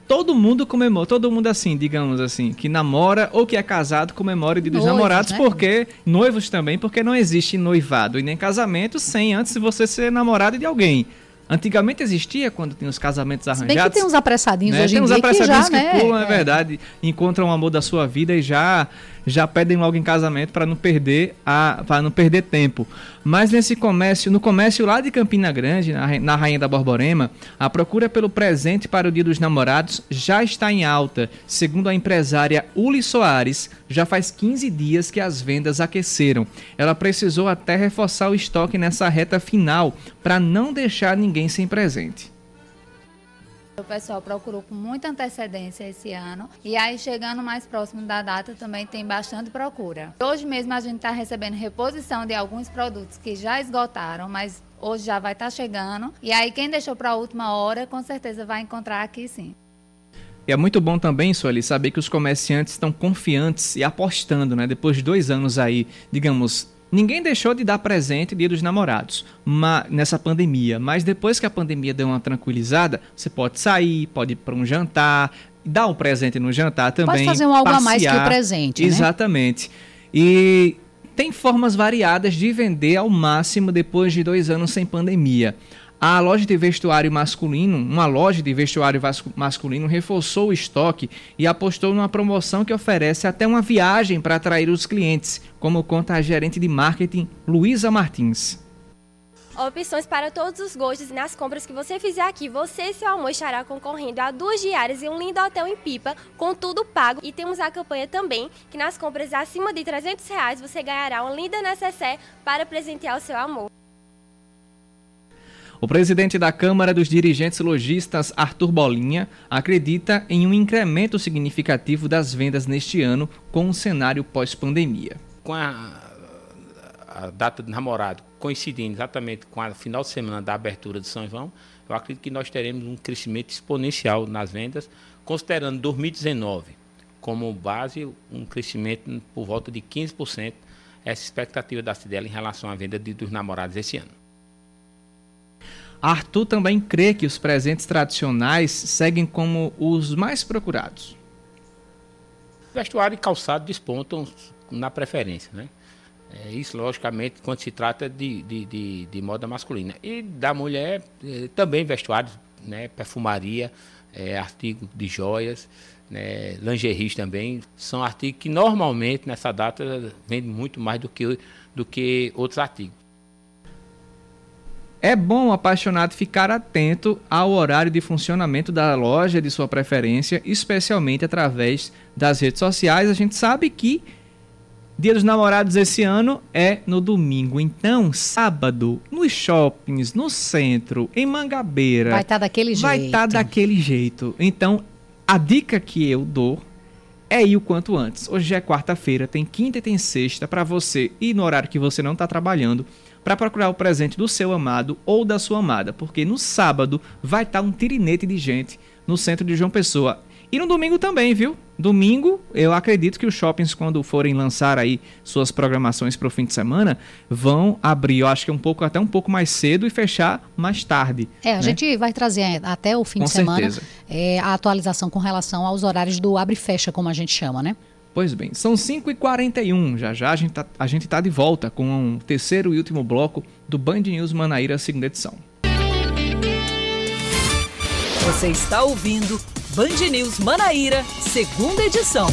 todo mundo comemora, todo mundo assim, digamos assim, que namora ou que é casado comemora o Dia dos Namorados, né? Porque noivos também, porque não existe noivado e nem casamento sem antes você ser namorado de alguém. Antigamente existia quando tinha os casamentos arranjados. Se bem que tem uns apressadinhos né? hoje tem em uns dia apressadinhos que, já, que né? pulam, é, é verdade, encontram o amor da sua vida e já já pedem logo em casamento para não perder a para não perder tempo. Mas nesse comércio, no comércio lá de Campina Grande, na, na Rainha da Borborema, a procura pelo presente para o Dia dos Namorados já está em alta. Segundo a empresária Uli Soares, já faz quinze dias que as vendas aqueceram. Ela precisou até reforçar o estoque nessa reta final para não deixar ninguém sem presente. O pessoal procurou com muita antecedência esse ano e aí chegando mais próximo da data também tem bastante procura. Hoje mesmo a gente está recebendo reposição de alguns produtos que já esgotaram, mas hoje já vai estar tá chegando e aí quem deixou para a última hora com certeza vai encontrar aqui sim. E é muito bom também, Sueli, saber que os comerciantes estão confiantes e apostando, né? Depois de dois anos aí, digamos... Ninguém deixou de dar presente Dia dos Namorados ma, nessa pandemia, mas depois que a pandemia deu uma tranquilizada, você pode sair, pode ir para um jantar, dar um presente no jantar também. Pode fazer um algo passear, a mais que o presente, né? Exatamente. E tem formas variadas de vender ao máximo depois de dois anos sem pandemia. A loja de vestuário masculino, uma loja de vestuário masculino reforçou o estoque e apostou numa promoção que oferece até uma viagem para atrair os clientes, como conta a gerente de marketing, Luísa Martins. Opções para todos os gostos e nas compras que você fizer aqui, você e seu amor estará concorrendo a duas diárias e um lindo hotel em Pipa, com tudo pago. E temos a campanha também, que nas compras acima de trezentos reais você ganhará uma linda necessaire para presentear o seu amor. O presidente da Câmara dos Dirigentes Lojistas, Arthur Bolinha, acredita em um incremento significativo das vendas neste ano com o cenário pós-pandemia. Com a, a data de namorado coincidindo exatamente com o final de semana da abertura de São João, eu acredito que nós teremos um crescimento exponencial nas vendas, considerando dois mil e dezenove como base, um crescimento por volta de quinze por cento, essa expectativa da Cidela em relação à venda de, dos namorados esse ano. Arthur também crê que os presentes tradicionais seguem como os mais procurados. Vestuário e calçado despontam na preferência, né? É isso, logicamente, quando se trata de, de, de, de moda masculina. E da mulher, eh, também vestuário, né? Perfumaria, eh, artigo de joias, né? Lingeries também, são artigos que normalmente nessa data vendem muito mais do que, do que outros artigos. É bom o apaixonado ficar atento ao horário de funcionamento da loja de sua preferência, especialmente através das redes sociais. A gente sabe que Dia dos Namorados esse ano é no domingo. Então, sábado, nos shoppings, no centro, em Mangabeira... Vai estar tá daquele jeito. Vai estar tá daquele jeito. Então, a dica que eu dou é ir o quanto antes. Hoje é quarta-feira, tem quinta e tem sexta para você ir no horário que você não está trabalhando, para procurar o presente do seu amado ou da sua amada, porque no sábado vai estar um tirinete de gente no centro de João Pessoa. E no domingo também, viu? Domingo, eu acredito que os shoppings, quando forem lançar aí suas programações para o fim de semana, vão abrir, eu acho que um pouco, até um pouco mais cedo e fechar mais tarde. É, a né? gente vai trazer até o fim com de semana é, a atualização com relação aos horários do abre e fecha, como a gente chama, né? Pois bem, são cinco e quarenta e um, já já a gente, tá, a gente tá de volta com o um terceiro e último bloco do Band News Manaíra, segunda edição. Você está ouvindo Band News Manaíra, segunda edição.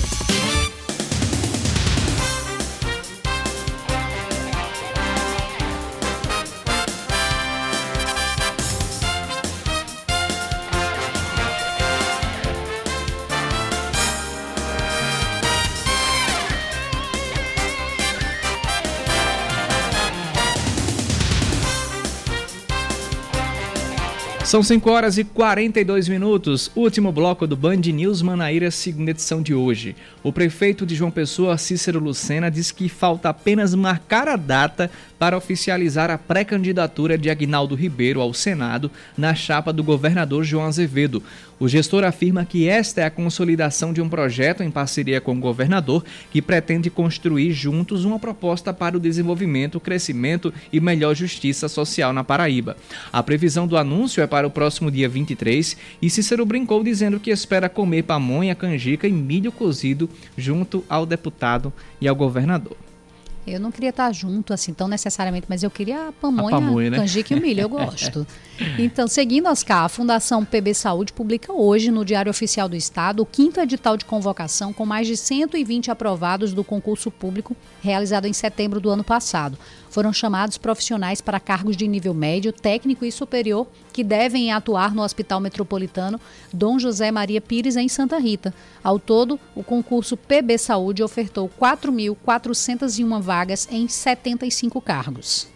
São cinco horas e quarenta e dois minutos, último bloco do Band News Manaíra, segunda edição de hoje. O prefeito de João Pessoa, Cícero Lucena, diz que falta apenas marcar a data para oficializar a pré-candidatura de Aguinaldo Ribeiro ao Senado na chapa do governador João Azevedo. O gestor afirma que esta é a consolidação de um projeto em parceria com o governador que pretende construir juntos uma proposta para o desenvolvimento, crescimento e melhor justiça social na Paraíba. A previsão do anúncio é para o próximo dia vinte e três e Cícero brincou dizendo que espera comer pamonha, canjica e milho cozido junto ao deputado e ao governador. Eu não queria estar junto assim tão necessariamente, mas eu queria a pamonha, a pamonha, né? canjica e o milho, eu gosto. Então, seguindo, Oscar, a Fundação P B Saúde publica hoje no Diário Oficial do Estado o quinto edital de convocação com mais de cento e vinte aprovados do concurso público realizado em setembro do ano passado. Foram chamados profissionais para cargos de nível médio, técnico e superior que devem atuar no Hospital Metropolitano Dom José Maria Pires, em Santa Rita. Ao todo, o concurso P B Saúde ofertou quatro mil quatrocentas e uma vagas em setenta e cinco cargos.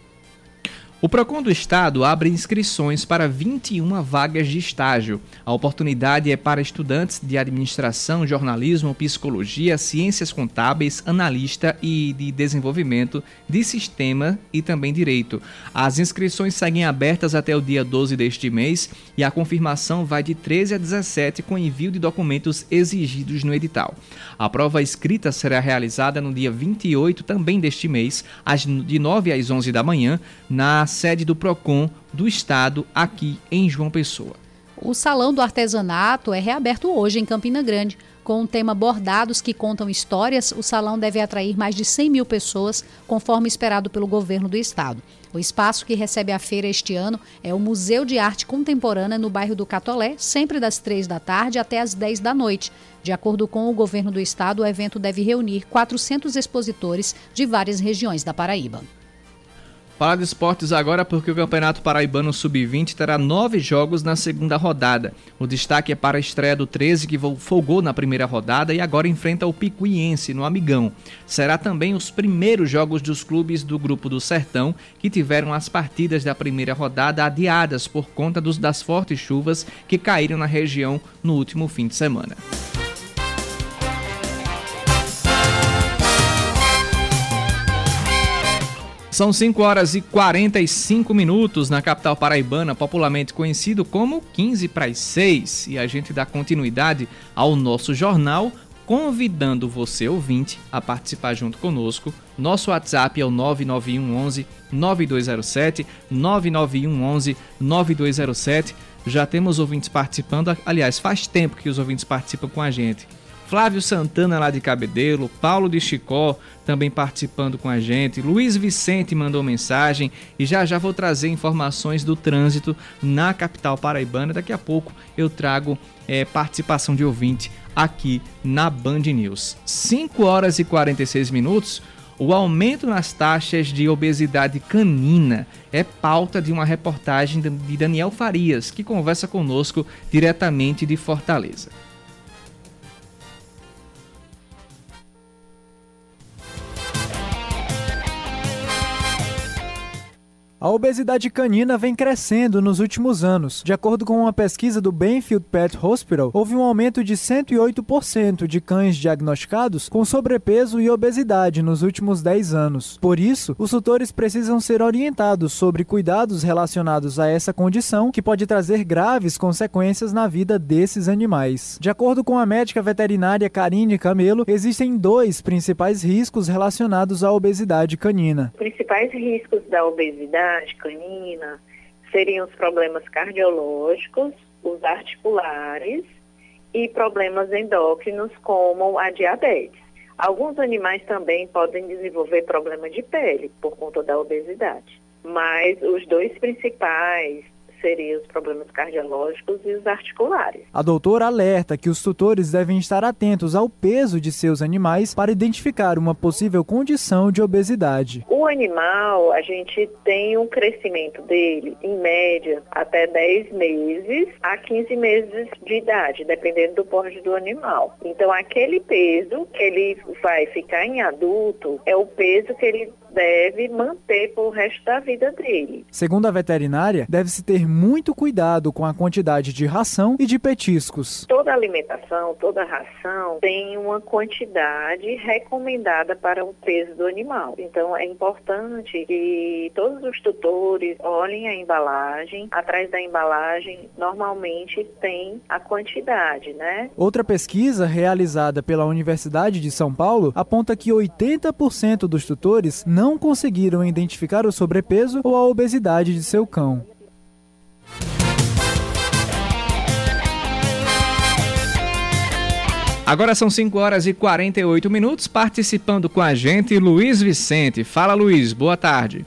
O Procon do Estado abre inscrições para vinte e uma vagas de estágio. A oportunidade é para estudantes de administração, jornalismo, psicologia, ciências contábeis, analista e de desenvolvimento de sistema e também direito. As inscrições seguem abertas até o dia doze deste mês e a confirmação vai de treze a dezessete com envio de documentos exigidos no edital. A prova escrita será realizada no dia vinte e oito também deste mês, de nove às onze da manhã, na sede do Procon do Estado, aqui em João Pessoa. O Salão do Artesanato é reaberto hoje em Campina Grande. Com o tema Bordados que Contam Histórias, o salão deve atrair mais de cem mil pessoas, conforme esperado pelo governo do estado. O espaço que recebe a feira este ano é o Museu de Arte Contemporânea no bairro do Catolé, sempre das três da tarde até as dez da noite. De acordo com o governo do estado, o evento deve reunir quatrocentos expositores de várias regiões da Paraíba. Falar de esportes agora porque o Campeonato Paraibano sub vinte terá nove jogos na segunda rodada. O destaque é para a estreia do treze, que folgou na primeira rodada e agora enfrenta o Picuiense no Amigão. Será também os primeiros jogos dos clubes do Grupo do Sertão, que tiveram as partidas da primeira rodada adiadas por conta dos, das fortes chuvas que caíram na região no último fim de semana. São cinco horas e quarenta e cinco minutos na capital paraibana, popularmente conhecido como quinze para as seis. E a gente dá continuidade ao nosso jornal, convidando você, ouvinte, a participar junto conosco. Nosso WhatsApp é o nove nove um um um nove dois zero sete, nove nove um um um nove dois zero sete. Já temos ouvintes participando, aliás, faz tempo que os ouvintes participam com a gente. Flávio Santana, lá de Cabedelo, Paulo de Chicó também participando com a gente, Luiz Vicente mandou mensagem e já já vou trazer informações do trânsito na capital paraibana. Daqui a pouco eu trago é, participação de ouvinte aqui na Band News. cinco horas e quarenta e seis minutos, o aumento nas taxas de obesidade canina é pauta de uma reportagem de Daniel Farias, que conversa conosco diretamente de Fortaleza. A obesidade canina vem crescendo nos últimos anos. De acordo com uma pesquisa do Benfield Pet Hospital, houve um aumento de cento e oito por cento de cães diagnosticados com sobrepeso e obesidade nos últimos dez anos. Por isso, os tutores precisam ser orientados sobre cuidados relacionados a essa condição, que pode trazer graves consequências na vida desses animais. De acordo com a médica veterinária Karine Camelo, existem dois principais riscos relacionados à obesidade canina. Os principais riscos da obesidade canina seriam os problemas cardiológicos, os articulares e problemas endócrinos como a diabetes. Alguns animais também podem desenvolver problema de pele por conta da obesidade, mas os dois principais seriam os problemas cardiológicos e os articulares. A doutora alerta que os tutores devem estar atentos ao peso de seus animais para identificar uma possível condição de obesidade. O animal, a gente tem um crescimento dele, em média, até dez meses a quinze meses de idade, dependendo do porte do animal. Então, aquele peso que ele vai ficar em adulto é o peso que ele deve manter por resto da vida dele. Segundo a veterinária, deve-se ter muito cuidado com a quantidade de ração e de petiscos. Toda alimentação, toda ração tem uma quantidade recomendada para o peso do animal. Então é importante que todos os tutores olhem a embalagem. Atrás da embalagem normalmente tem a quantidade, né? Outra pesquisa realizada pela Universidade de São Paulo aponta que oitenta por cento dos tutores não conseguiram identificar o sobrepeso ou a obesidade de seu cão. Agora são cinco horas e quarenta e oito minutos, participando com a gente Luiz Vicente. Fala, Luiz, boa tarde.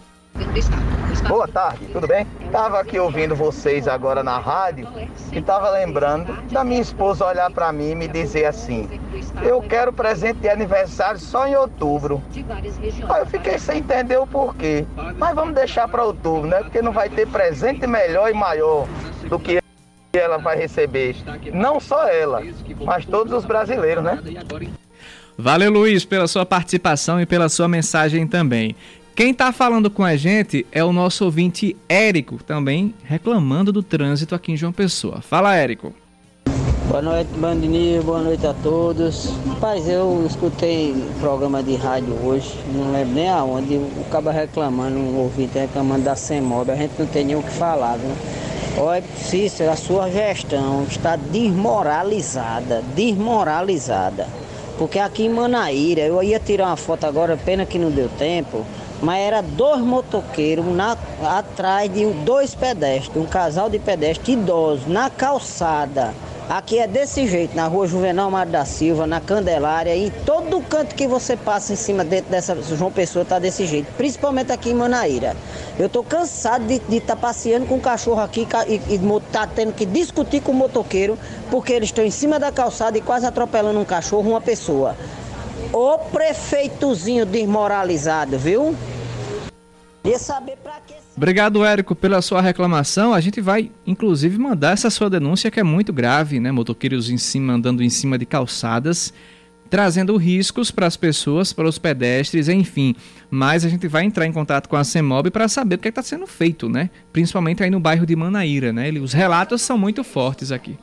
Boa tarde, tudo bem? Estava aqui ouvindo vocês agora na rádio e estava lembrando da minha esposa olhar para mim e me dizer assim: eu quero presente de aniversário só em outubro. Aí eu fiquei sem entender o porquê. Mas vamos deixar para outubro, né? Porque não vai ter presente melhor e maior do que ela vai receber. Não só ela, mas todos os brasileiros, né? Valeu, Luiz, pela sua participação e pela sua mensagem também. Quem está falando com a gente é o nosso ouvinte Érico, também reclamando do trânsito aqui em João Pessoa. Fala, Érico. Boa noite, Band News, boa noite a todos. Rapaz, eu escutei programa de rádio hoje, não lembro nem aonde, o cara reclamando, um ouvinte reclamando da CEMOB, a gente não tem nem o que falar, viu? Olha, Cícero, a sua gestão está desmoralizada, desmoralizada. Porque aqui em Manaíra, eu ia tirar uma foto agora, pena que não deu tempo, mas era dois motoqueiros na, atrás de dois pedestres, um casal de pedestres idosos, na calçada. Aqui é desse jeito, na rua Juvenal Mário da Silva, na Candelária, em todo canto que você passa em cima dentro dessa João Pessoa tá desse jeito, principalmente aqui em Manaíra. Eu tô cansado de estar tá passeando com o cachorro aqui e, e tá tendo que discutir com o motoqueiro, porque eles estão em cima da calçada e quase atropelando um cachorro, uma pessoa. Ô prefeitozinho desmoralizado, viu? Queria saber pra que... Obrigado, Érico, pela sua reclamação. A gente vai, inclusive, mandar essa sua denúncia, que é muito grave, né? Motoqueiros em cima, andando em cima de calçadas, trazendo riscos para as pessoas, para os pedestres, enfim. Mas a gente vai entrar em contato com a CEMOB para saber o que está sendo feito, né? Principalmente aí no bairro de Manaíra, né? Os relatos são muito fortes aqui.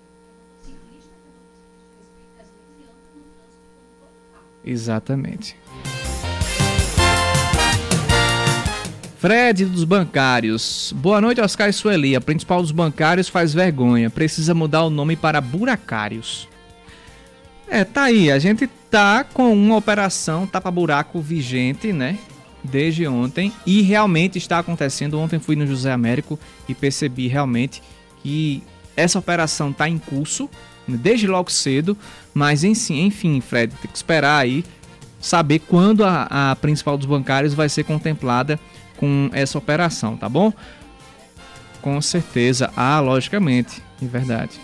Exatamente. Fred dos bancários. Boa noite, Oscar e Sueli. A principal dos bancários faz vergonha. Precisa mudar o nome para buracários. É, tá aí. A gente tá com uma operação tapa-buraco vigente, né? Desde ontem. E realmente está acontecendo. Ontem fui no José Américo e percebi realmente que essa operação tá em curso, desde logo cedo. Mas enfim, Fred, tem que esperar aí, saber quando a, a principal dos bancários vai ser contemplada com essa operação, tá bom? Com certeza. Ah, logicamente, é verdade.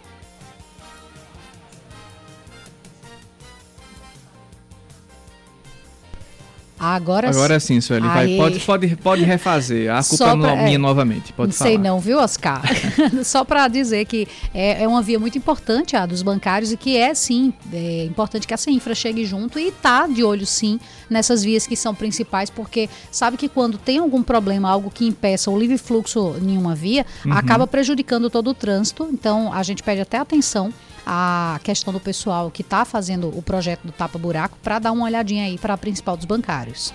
Agora, Agora sim, Sueli, vai. Pode, pode, pode refazer. A culpa não é minha novamente. Pode não falar. Sei não, viu, Oscar? Só para dizer que é, é uma via muito importante a dos bancários e que é, sim, é importante que a CEINFRA chegue junto e tá de olho, sim, nessas vias que são principais, porque sabe que quando tem algum problema, algo que impeça o livre fluxo em uma via, uhum. acaba prejudicando todo o trânsito. Então, a gente pede até atenção a questão do pessoal que está fazendo o projeto do tapa-buraco para dar uma olhadinha aí para a principal dos bancários.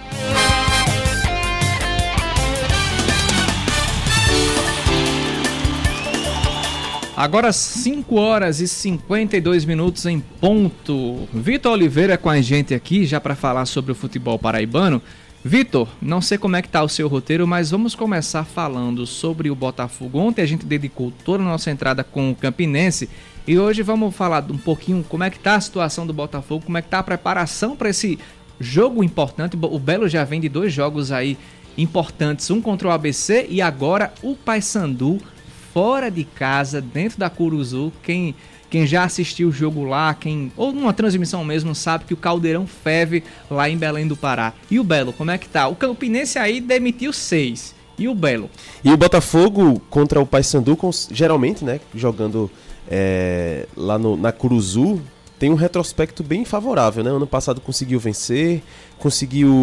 Agora cinco horas e cinquenta e dois minutos em ponto. Vitor Oliveira com a gente aqui já para falar sobre o futebol paraibano. Vitor, não sei como é que tá o seu roteiro, mas vamos começar falando sobre o Botafogo. Ontem a gente dedicou toda a nossa entrada com o Campinense e hoje vamos falar um pouquinho como é que tá a situação do Botafogo, como é que tá a preparação para esse jogo importante. O Belo já vem de dois jogos aí importantes, um contra o A B C e agora o Paysandu fora de casa, dentro da Curuzu. Quem... Quem já assistiu o jogo lá, quem ou numa transmissão mesmo, sabe que o Caldeirão ferve lá em Belém do Pará. E o Belo, como é que tá? O Campinense aí demitiu seis. E o Belo? E o Botafogo contra o Paysandu, geralmente, né, jogando é, lá no, na Curuzu, tem um retrospecto bem favorável, né? Ano passado conseguiu vencer, conseguiu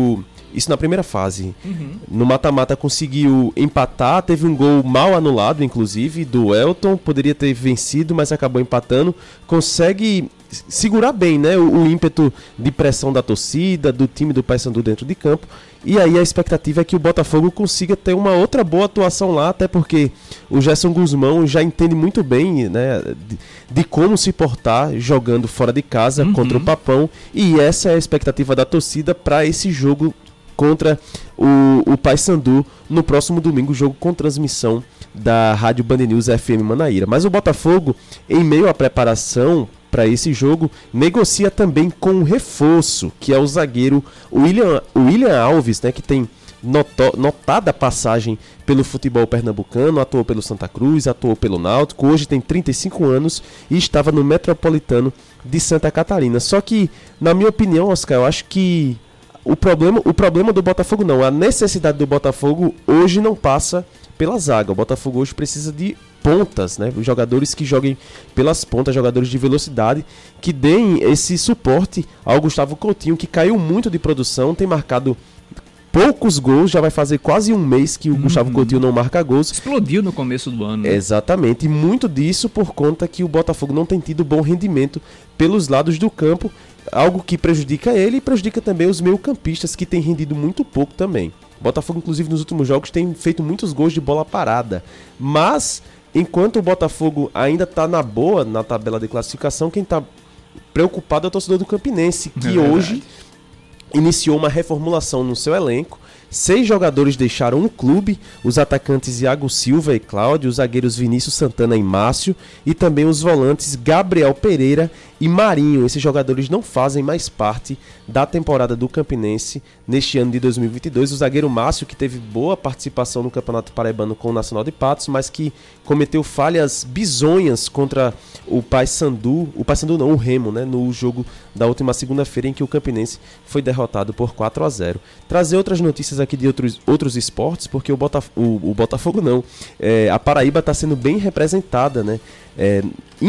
Isso na primeira fase. Uhum. No mata-mata conseguiu empatar, teve um gol mal anulado, inclusive, do Elton. Poderia ter vencido, mas acabou empatando. Consegue segurar bem, né, o, o ímpeto de pressão da torcida, do time do Paysandu dentro de campo. E aí a expectativa é que o Botafogo consiga ter uma outra boa atuação lá, até porque o Gerson Guzmão já entende muito bem, né, de, de como se portar jogando fora de casa uhum. contra o Papão. E essa é a expectativa da torcida para esse jogo contra o, o Paysandu no próximo domingo, jogo com transmissão da Rádio Band News F M Manaíra. Mas o Botafogo, em meio à preparação para esse jogo, negocia também com um reforço, que é o zagueiro William, William Alves, né, que tem noto, notada passagem pelo futebol pernambucano, atuou pelo Santa Cruz, atuou pelo Náutico, hoje tem trinta e cinco anos e estava no Metropolitano de Santa Catarina. Só que, na minha opinião, Oscar, eu acho que o problema, o problema do Botafogo não, a necessidade do Botafogo hoje não passa pela zaga. O Botafogo hoje precisa de pontas, né? Jogadores que joguem pelas pontas, jogadores de velocidade, que deem esse suporte ao Gustavo Coutinho, que caiu muito de produção, tem marcado poucos gols, já vai fazer quase um mês que o uhum. Gustavo Coutinho não marca gols. Explodiu no começo do ano. Né? Exatamente, e muito disso por conta que o Botafogo não tem tido bom rendimento pelos lados do campo, algo que prejudica ele e prejudica também os meio-campistas, que têm rendido muito pouco também. O Botafogo, inclusive, nos últimos jogos tem feito muitos gols de bola parada, mas enquanto o Botafogo ainda está na boa na tabela de classificação, quem está preocupado é o torcedor do Campinense, que é hoje iniciou uma reformulação no seu elenco. Seis jogadores deixaram o clube, os atacantes Iago Silva e Cláudio, os zagueiros Vinícius Santana e Márcio, e também os volantes Gabriel Pereira e Marinho. Esses jogadores não fazem mais parte da temporada do Campinense neste ano de dois mil e vinte e dois. O zagueiro Márcio, que teve boa participação no Campeonato Paraibano com o Nacional de Patos, mas que cometeu falhas bizonhas contra o Paysandu, o Paysandu não, o Remo, né, no jogo da última segunda-feira, em que o Campinense foi derrotado por quatro a zero. Trazer outras notícias aqui de outros, outros esportes, porque o, Botaf- o, o Botafogo não, é, a Paraíba está sendo bem representada, né? É,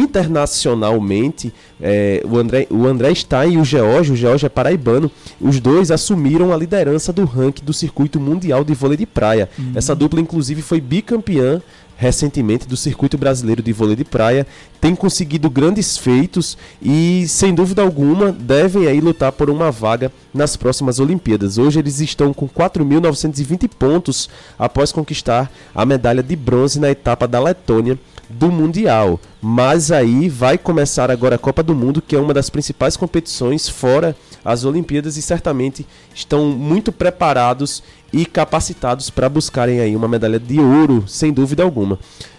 internacionalmente, é, o, André, o André Stein e o George, o George é paraibano, os dois assumiram a liderança do ranking do circuito mundial de vôlei de praia. Uhum. Essa dupla, inclusive, foi bicampeã recentemente do circuito brasileiro de vôlei de praia, tem conseguido grandes feitos e, sem dúvida alguma, devem aí lutar por uma vaga nas próximas Olimpíadas. Hoje eles estão com quatro mil novecentos e vinte pontos após conquistar a medalha de bronze na etapa da Letônia do Mundial. Mas aí vai começar agora a Copa do Mundo, que é uma das principais competições fora as Olimpíadas, e certamente estão muito preparados e capacitados para buscarem aí uma medalha de ouro, sem dúvida alguma.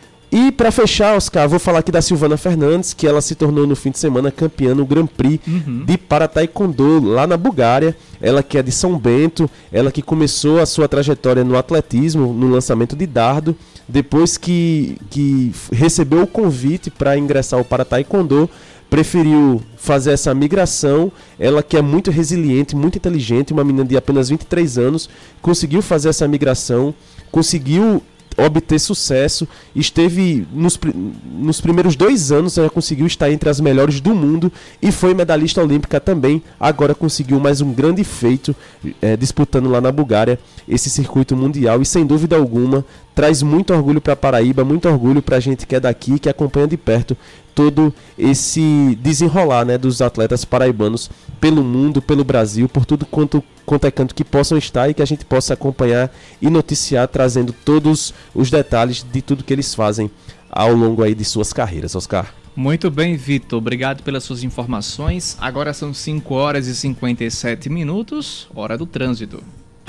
E para fechar, Oscar, vou falar aqui da Silvana Fernandes, que ela se tornou no fim de semana campeã no Grand Prix uhum. de Para Taekwondo, lá na Bulgária. Ela que é de São Bento, ela que começou a sua trajetória no atletismo, no lançamento de dardo, depois que, que recebeu o convite para ingressar ao Para Taekwondo, preferiu fazer essa migração. Ela que é muito resiliente, muito inteligente, uma menina de apenas vinte e três anos, conseguiu fazer essa migração, conseguiu obter sucesso, esteve nos, nos primeiros dois anos, ela conseguiu estar entre as melhores do mundo e foi medalhista olímpica também. Agora conseguiu mais um grande feito, é, disputando lá na Bulgária esse circuito mundial, e sem dúvida alguma traz muito orgulho para a Paraíba, muito orgulho para a gente que é daqui, que acompanha de perto todo esse desenrolar, né, dos atletas paraibanos pelo mundo, pelo Brasil, por tudo quanto, quanto é canto que possam estar, e que a gente possa acompanhar e noticiar, trazendo todos os detalhes de tudo que eles fazem ao longo aí de suas carreiras. Oscar. Muito bem, Vitor. Obrigado pelas suas informações. Agora são cinco horas e cinquenta e sete minutos, hora do trânsito.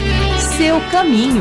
Seu caminho.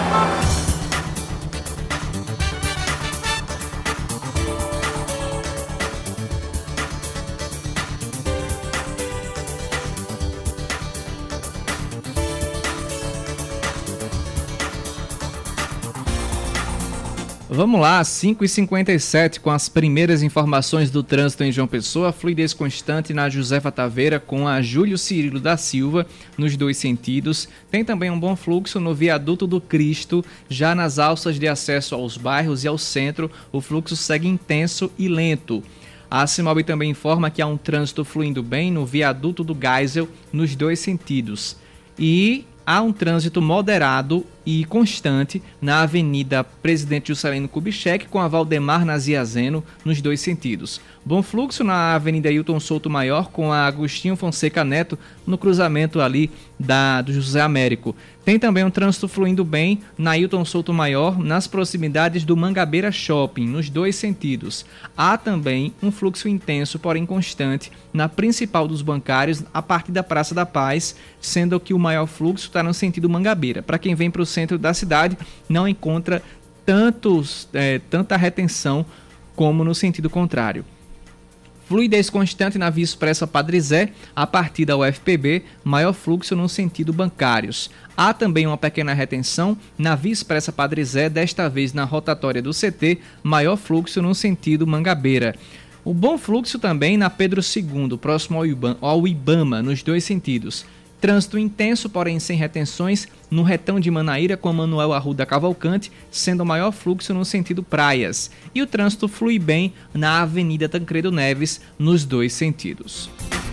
Vamos lá, cinco e cinquenta e sete, com as primeiras informações do trânsito em João Pessoa. Fluidez constante na Josefa Taveira com a Júlio Cirilo da Silva, nos dois sentidos. Tem também um bom fluxo no viaduto do Cristo, já nas alças de acesso aos bairros e ao centro, o fluxo segue intenso e lento. A Cimob também informa que há um trânsito fluindo bem no viaduto do Geisel, nos dois sentidos. E há um trânsito moderado e constante na Avenida Presidente Juscelino Kubitschek com a Valdemar Naziazeno nos dois sentidos. Bom fluxo na Avenida Hilton Souto Maior com a Agostinho Fonseca Neto no cruzamento ali da, do José Américo. Tem também um trânsito fluindo bem na Hilton Souto Maior nas proximidades do Mangabeira Shopping, nos dois sentidos. Há também um fluxo intenso, porém constante, na principal dos bancários a partir da Praça da Paz, sendo que o maior fluxo está no sentido Mangabeira. Para quem vem para o centro da cidade, não encontra tantos, é, tanta retenção como no sentido contrário. Fluidez constante na Via Expressa Padre Zé, a partir da U F P B, maior fluxo no sentido bancários. Há também uma pequena retenção na Via Expressa Padre Zé, desta vez na rotatória do C T, maior fluxo no sentido Mangabeira. O bom fluxo também na Pedro segundo, próximo ao Ibama, ao Ibama, nos dois sentidos. Trânsito intenso, porém sem retenções, no retão de Manaíra com Manuel Arruda Cavalcante, sendo o maior fluxo no sentido praias. E o trânsito flui bem na Avenida Tancredo Neves, nos dois sentidos.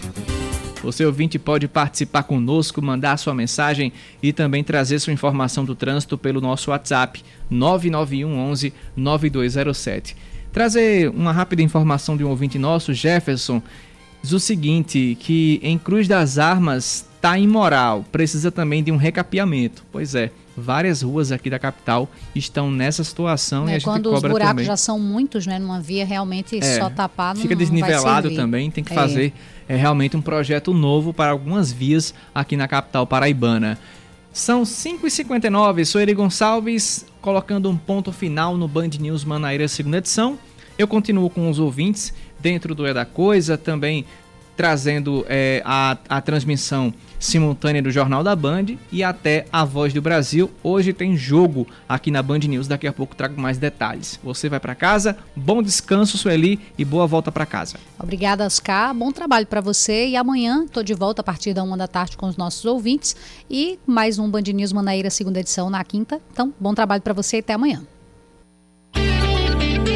Você ouvinte pode participar conosco, mandar sua mensagem e também trazer sua informação do trânsito pelo nosso WhatsApp nove nove um onze nove dois zero sete. Trazer uma rápida informação de um ouvinte nosso, Jefferson, diz o seguinte, que em Cruz das Armas está imoral, precisa também de um recapeamento. Pois é, várias ruas aqui da capital estão nessa situação é, e a gente quando cobra os buracos também. Já são muitos, né, numa via realmente É, só tapar não fica desnivelado também, tem que É. fazer é, realmente um projeto novo para algumas vias aqui na capital paraibana. São cinco e cinquenta e nove, sou Eri Gonçalves, colocando um ponto final no Band News Manaíra segunda edição. Eu continuo com os ouvintes dentro do É da Coisa, também trazendo é, a, a transmissão simultânea do Jornal da Band e até a Voz do Brasil. Hoje tem jogo aqui na Band News, daqui a pouco trago mais detalhes. Você vai para casa, bom descanso, Sueli, e boa volta para casa. Obrigada, Oscar. Bom trabalho para você. E amanhã estou de volta a partir da uma da tarde com os nossos ouvintes. E mais um Band News Manaíra, segunda edição, na quinta. Então, bom trabalho para você e até amanhã.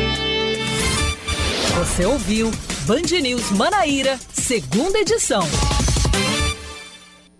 Você ouviu Band News Manaíra, segunda edição.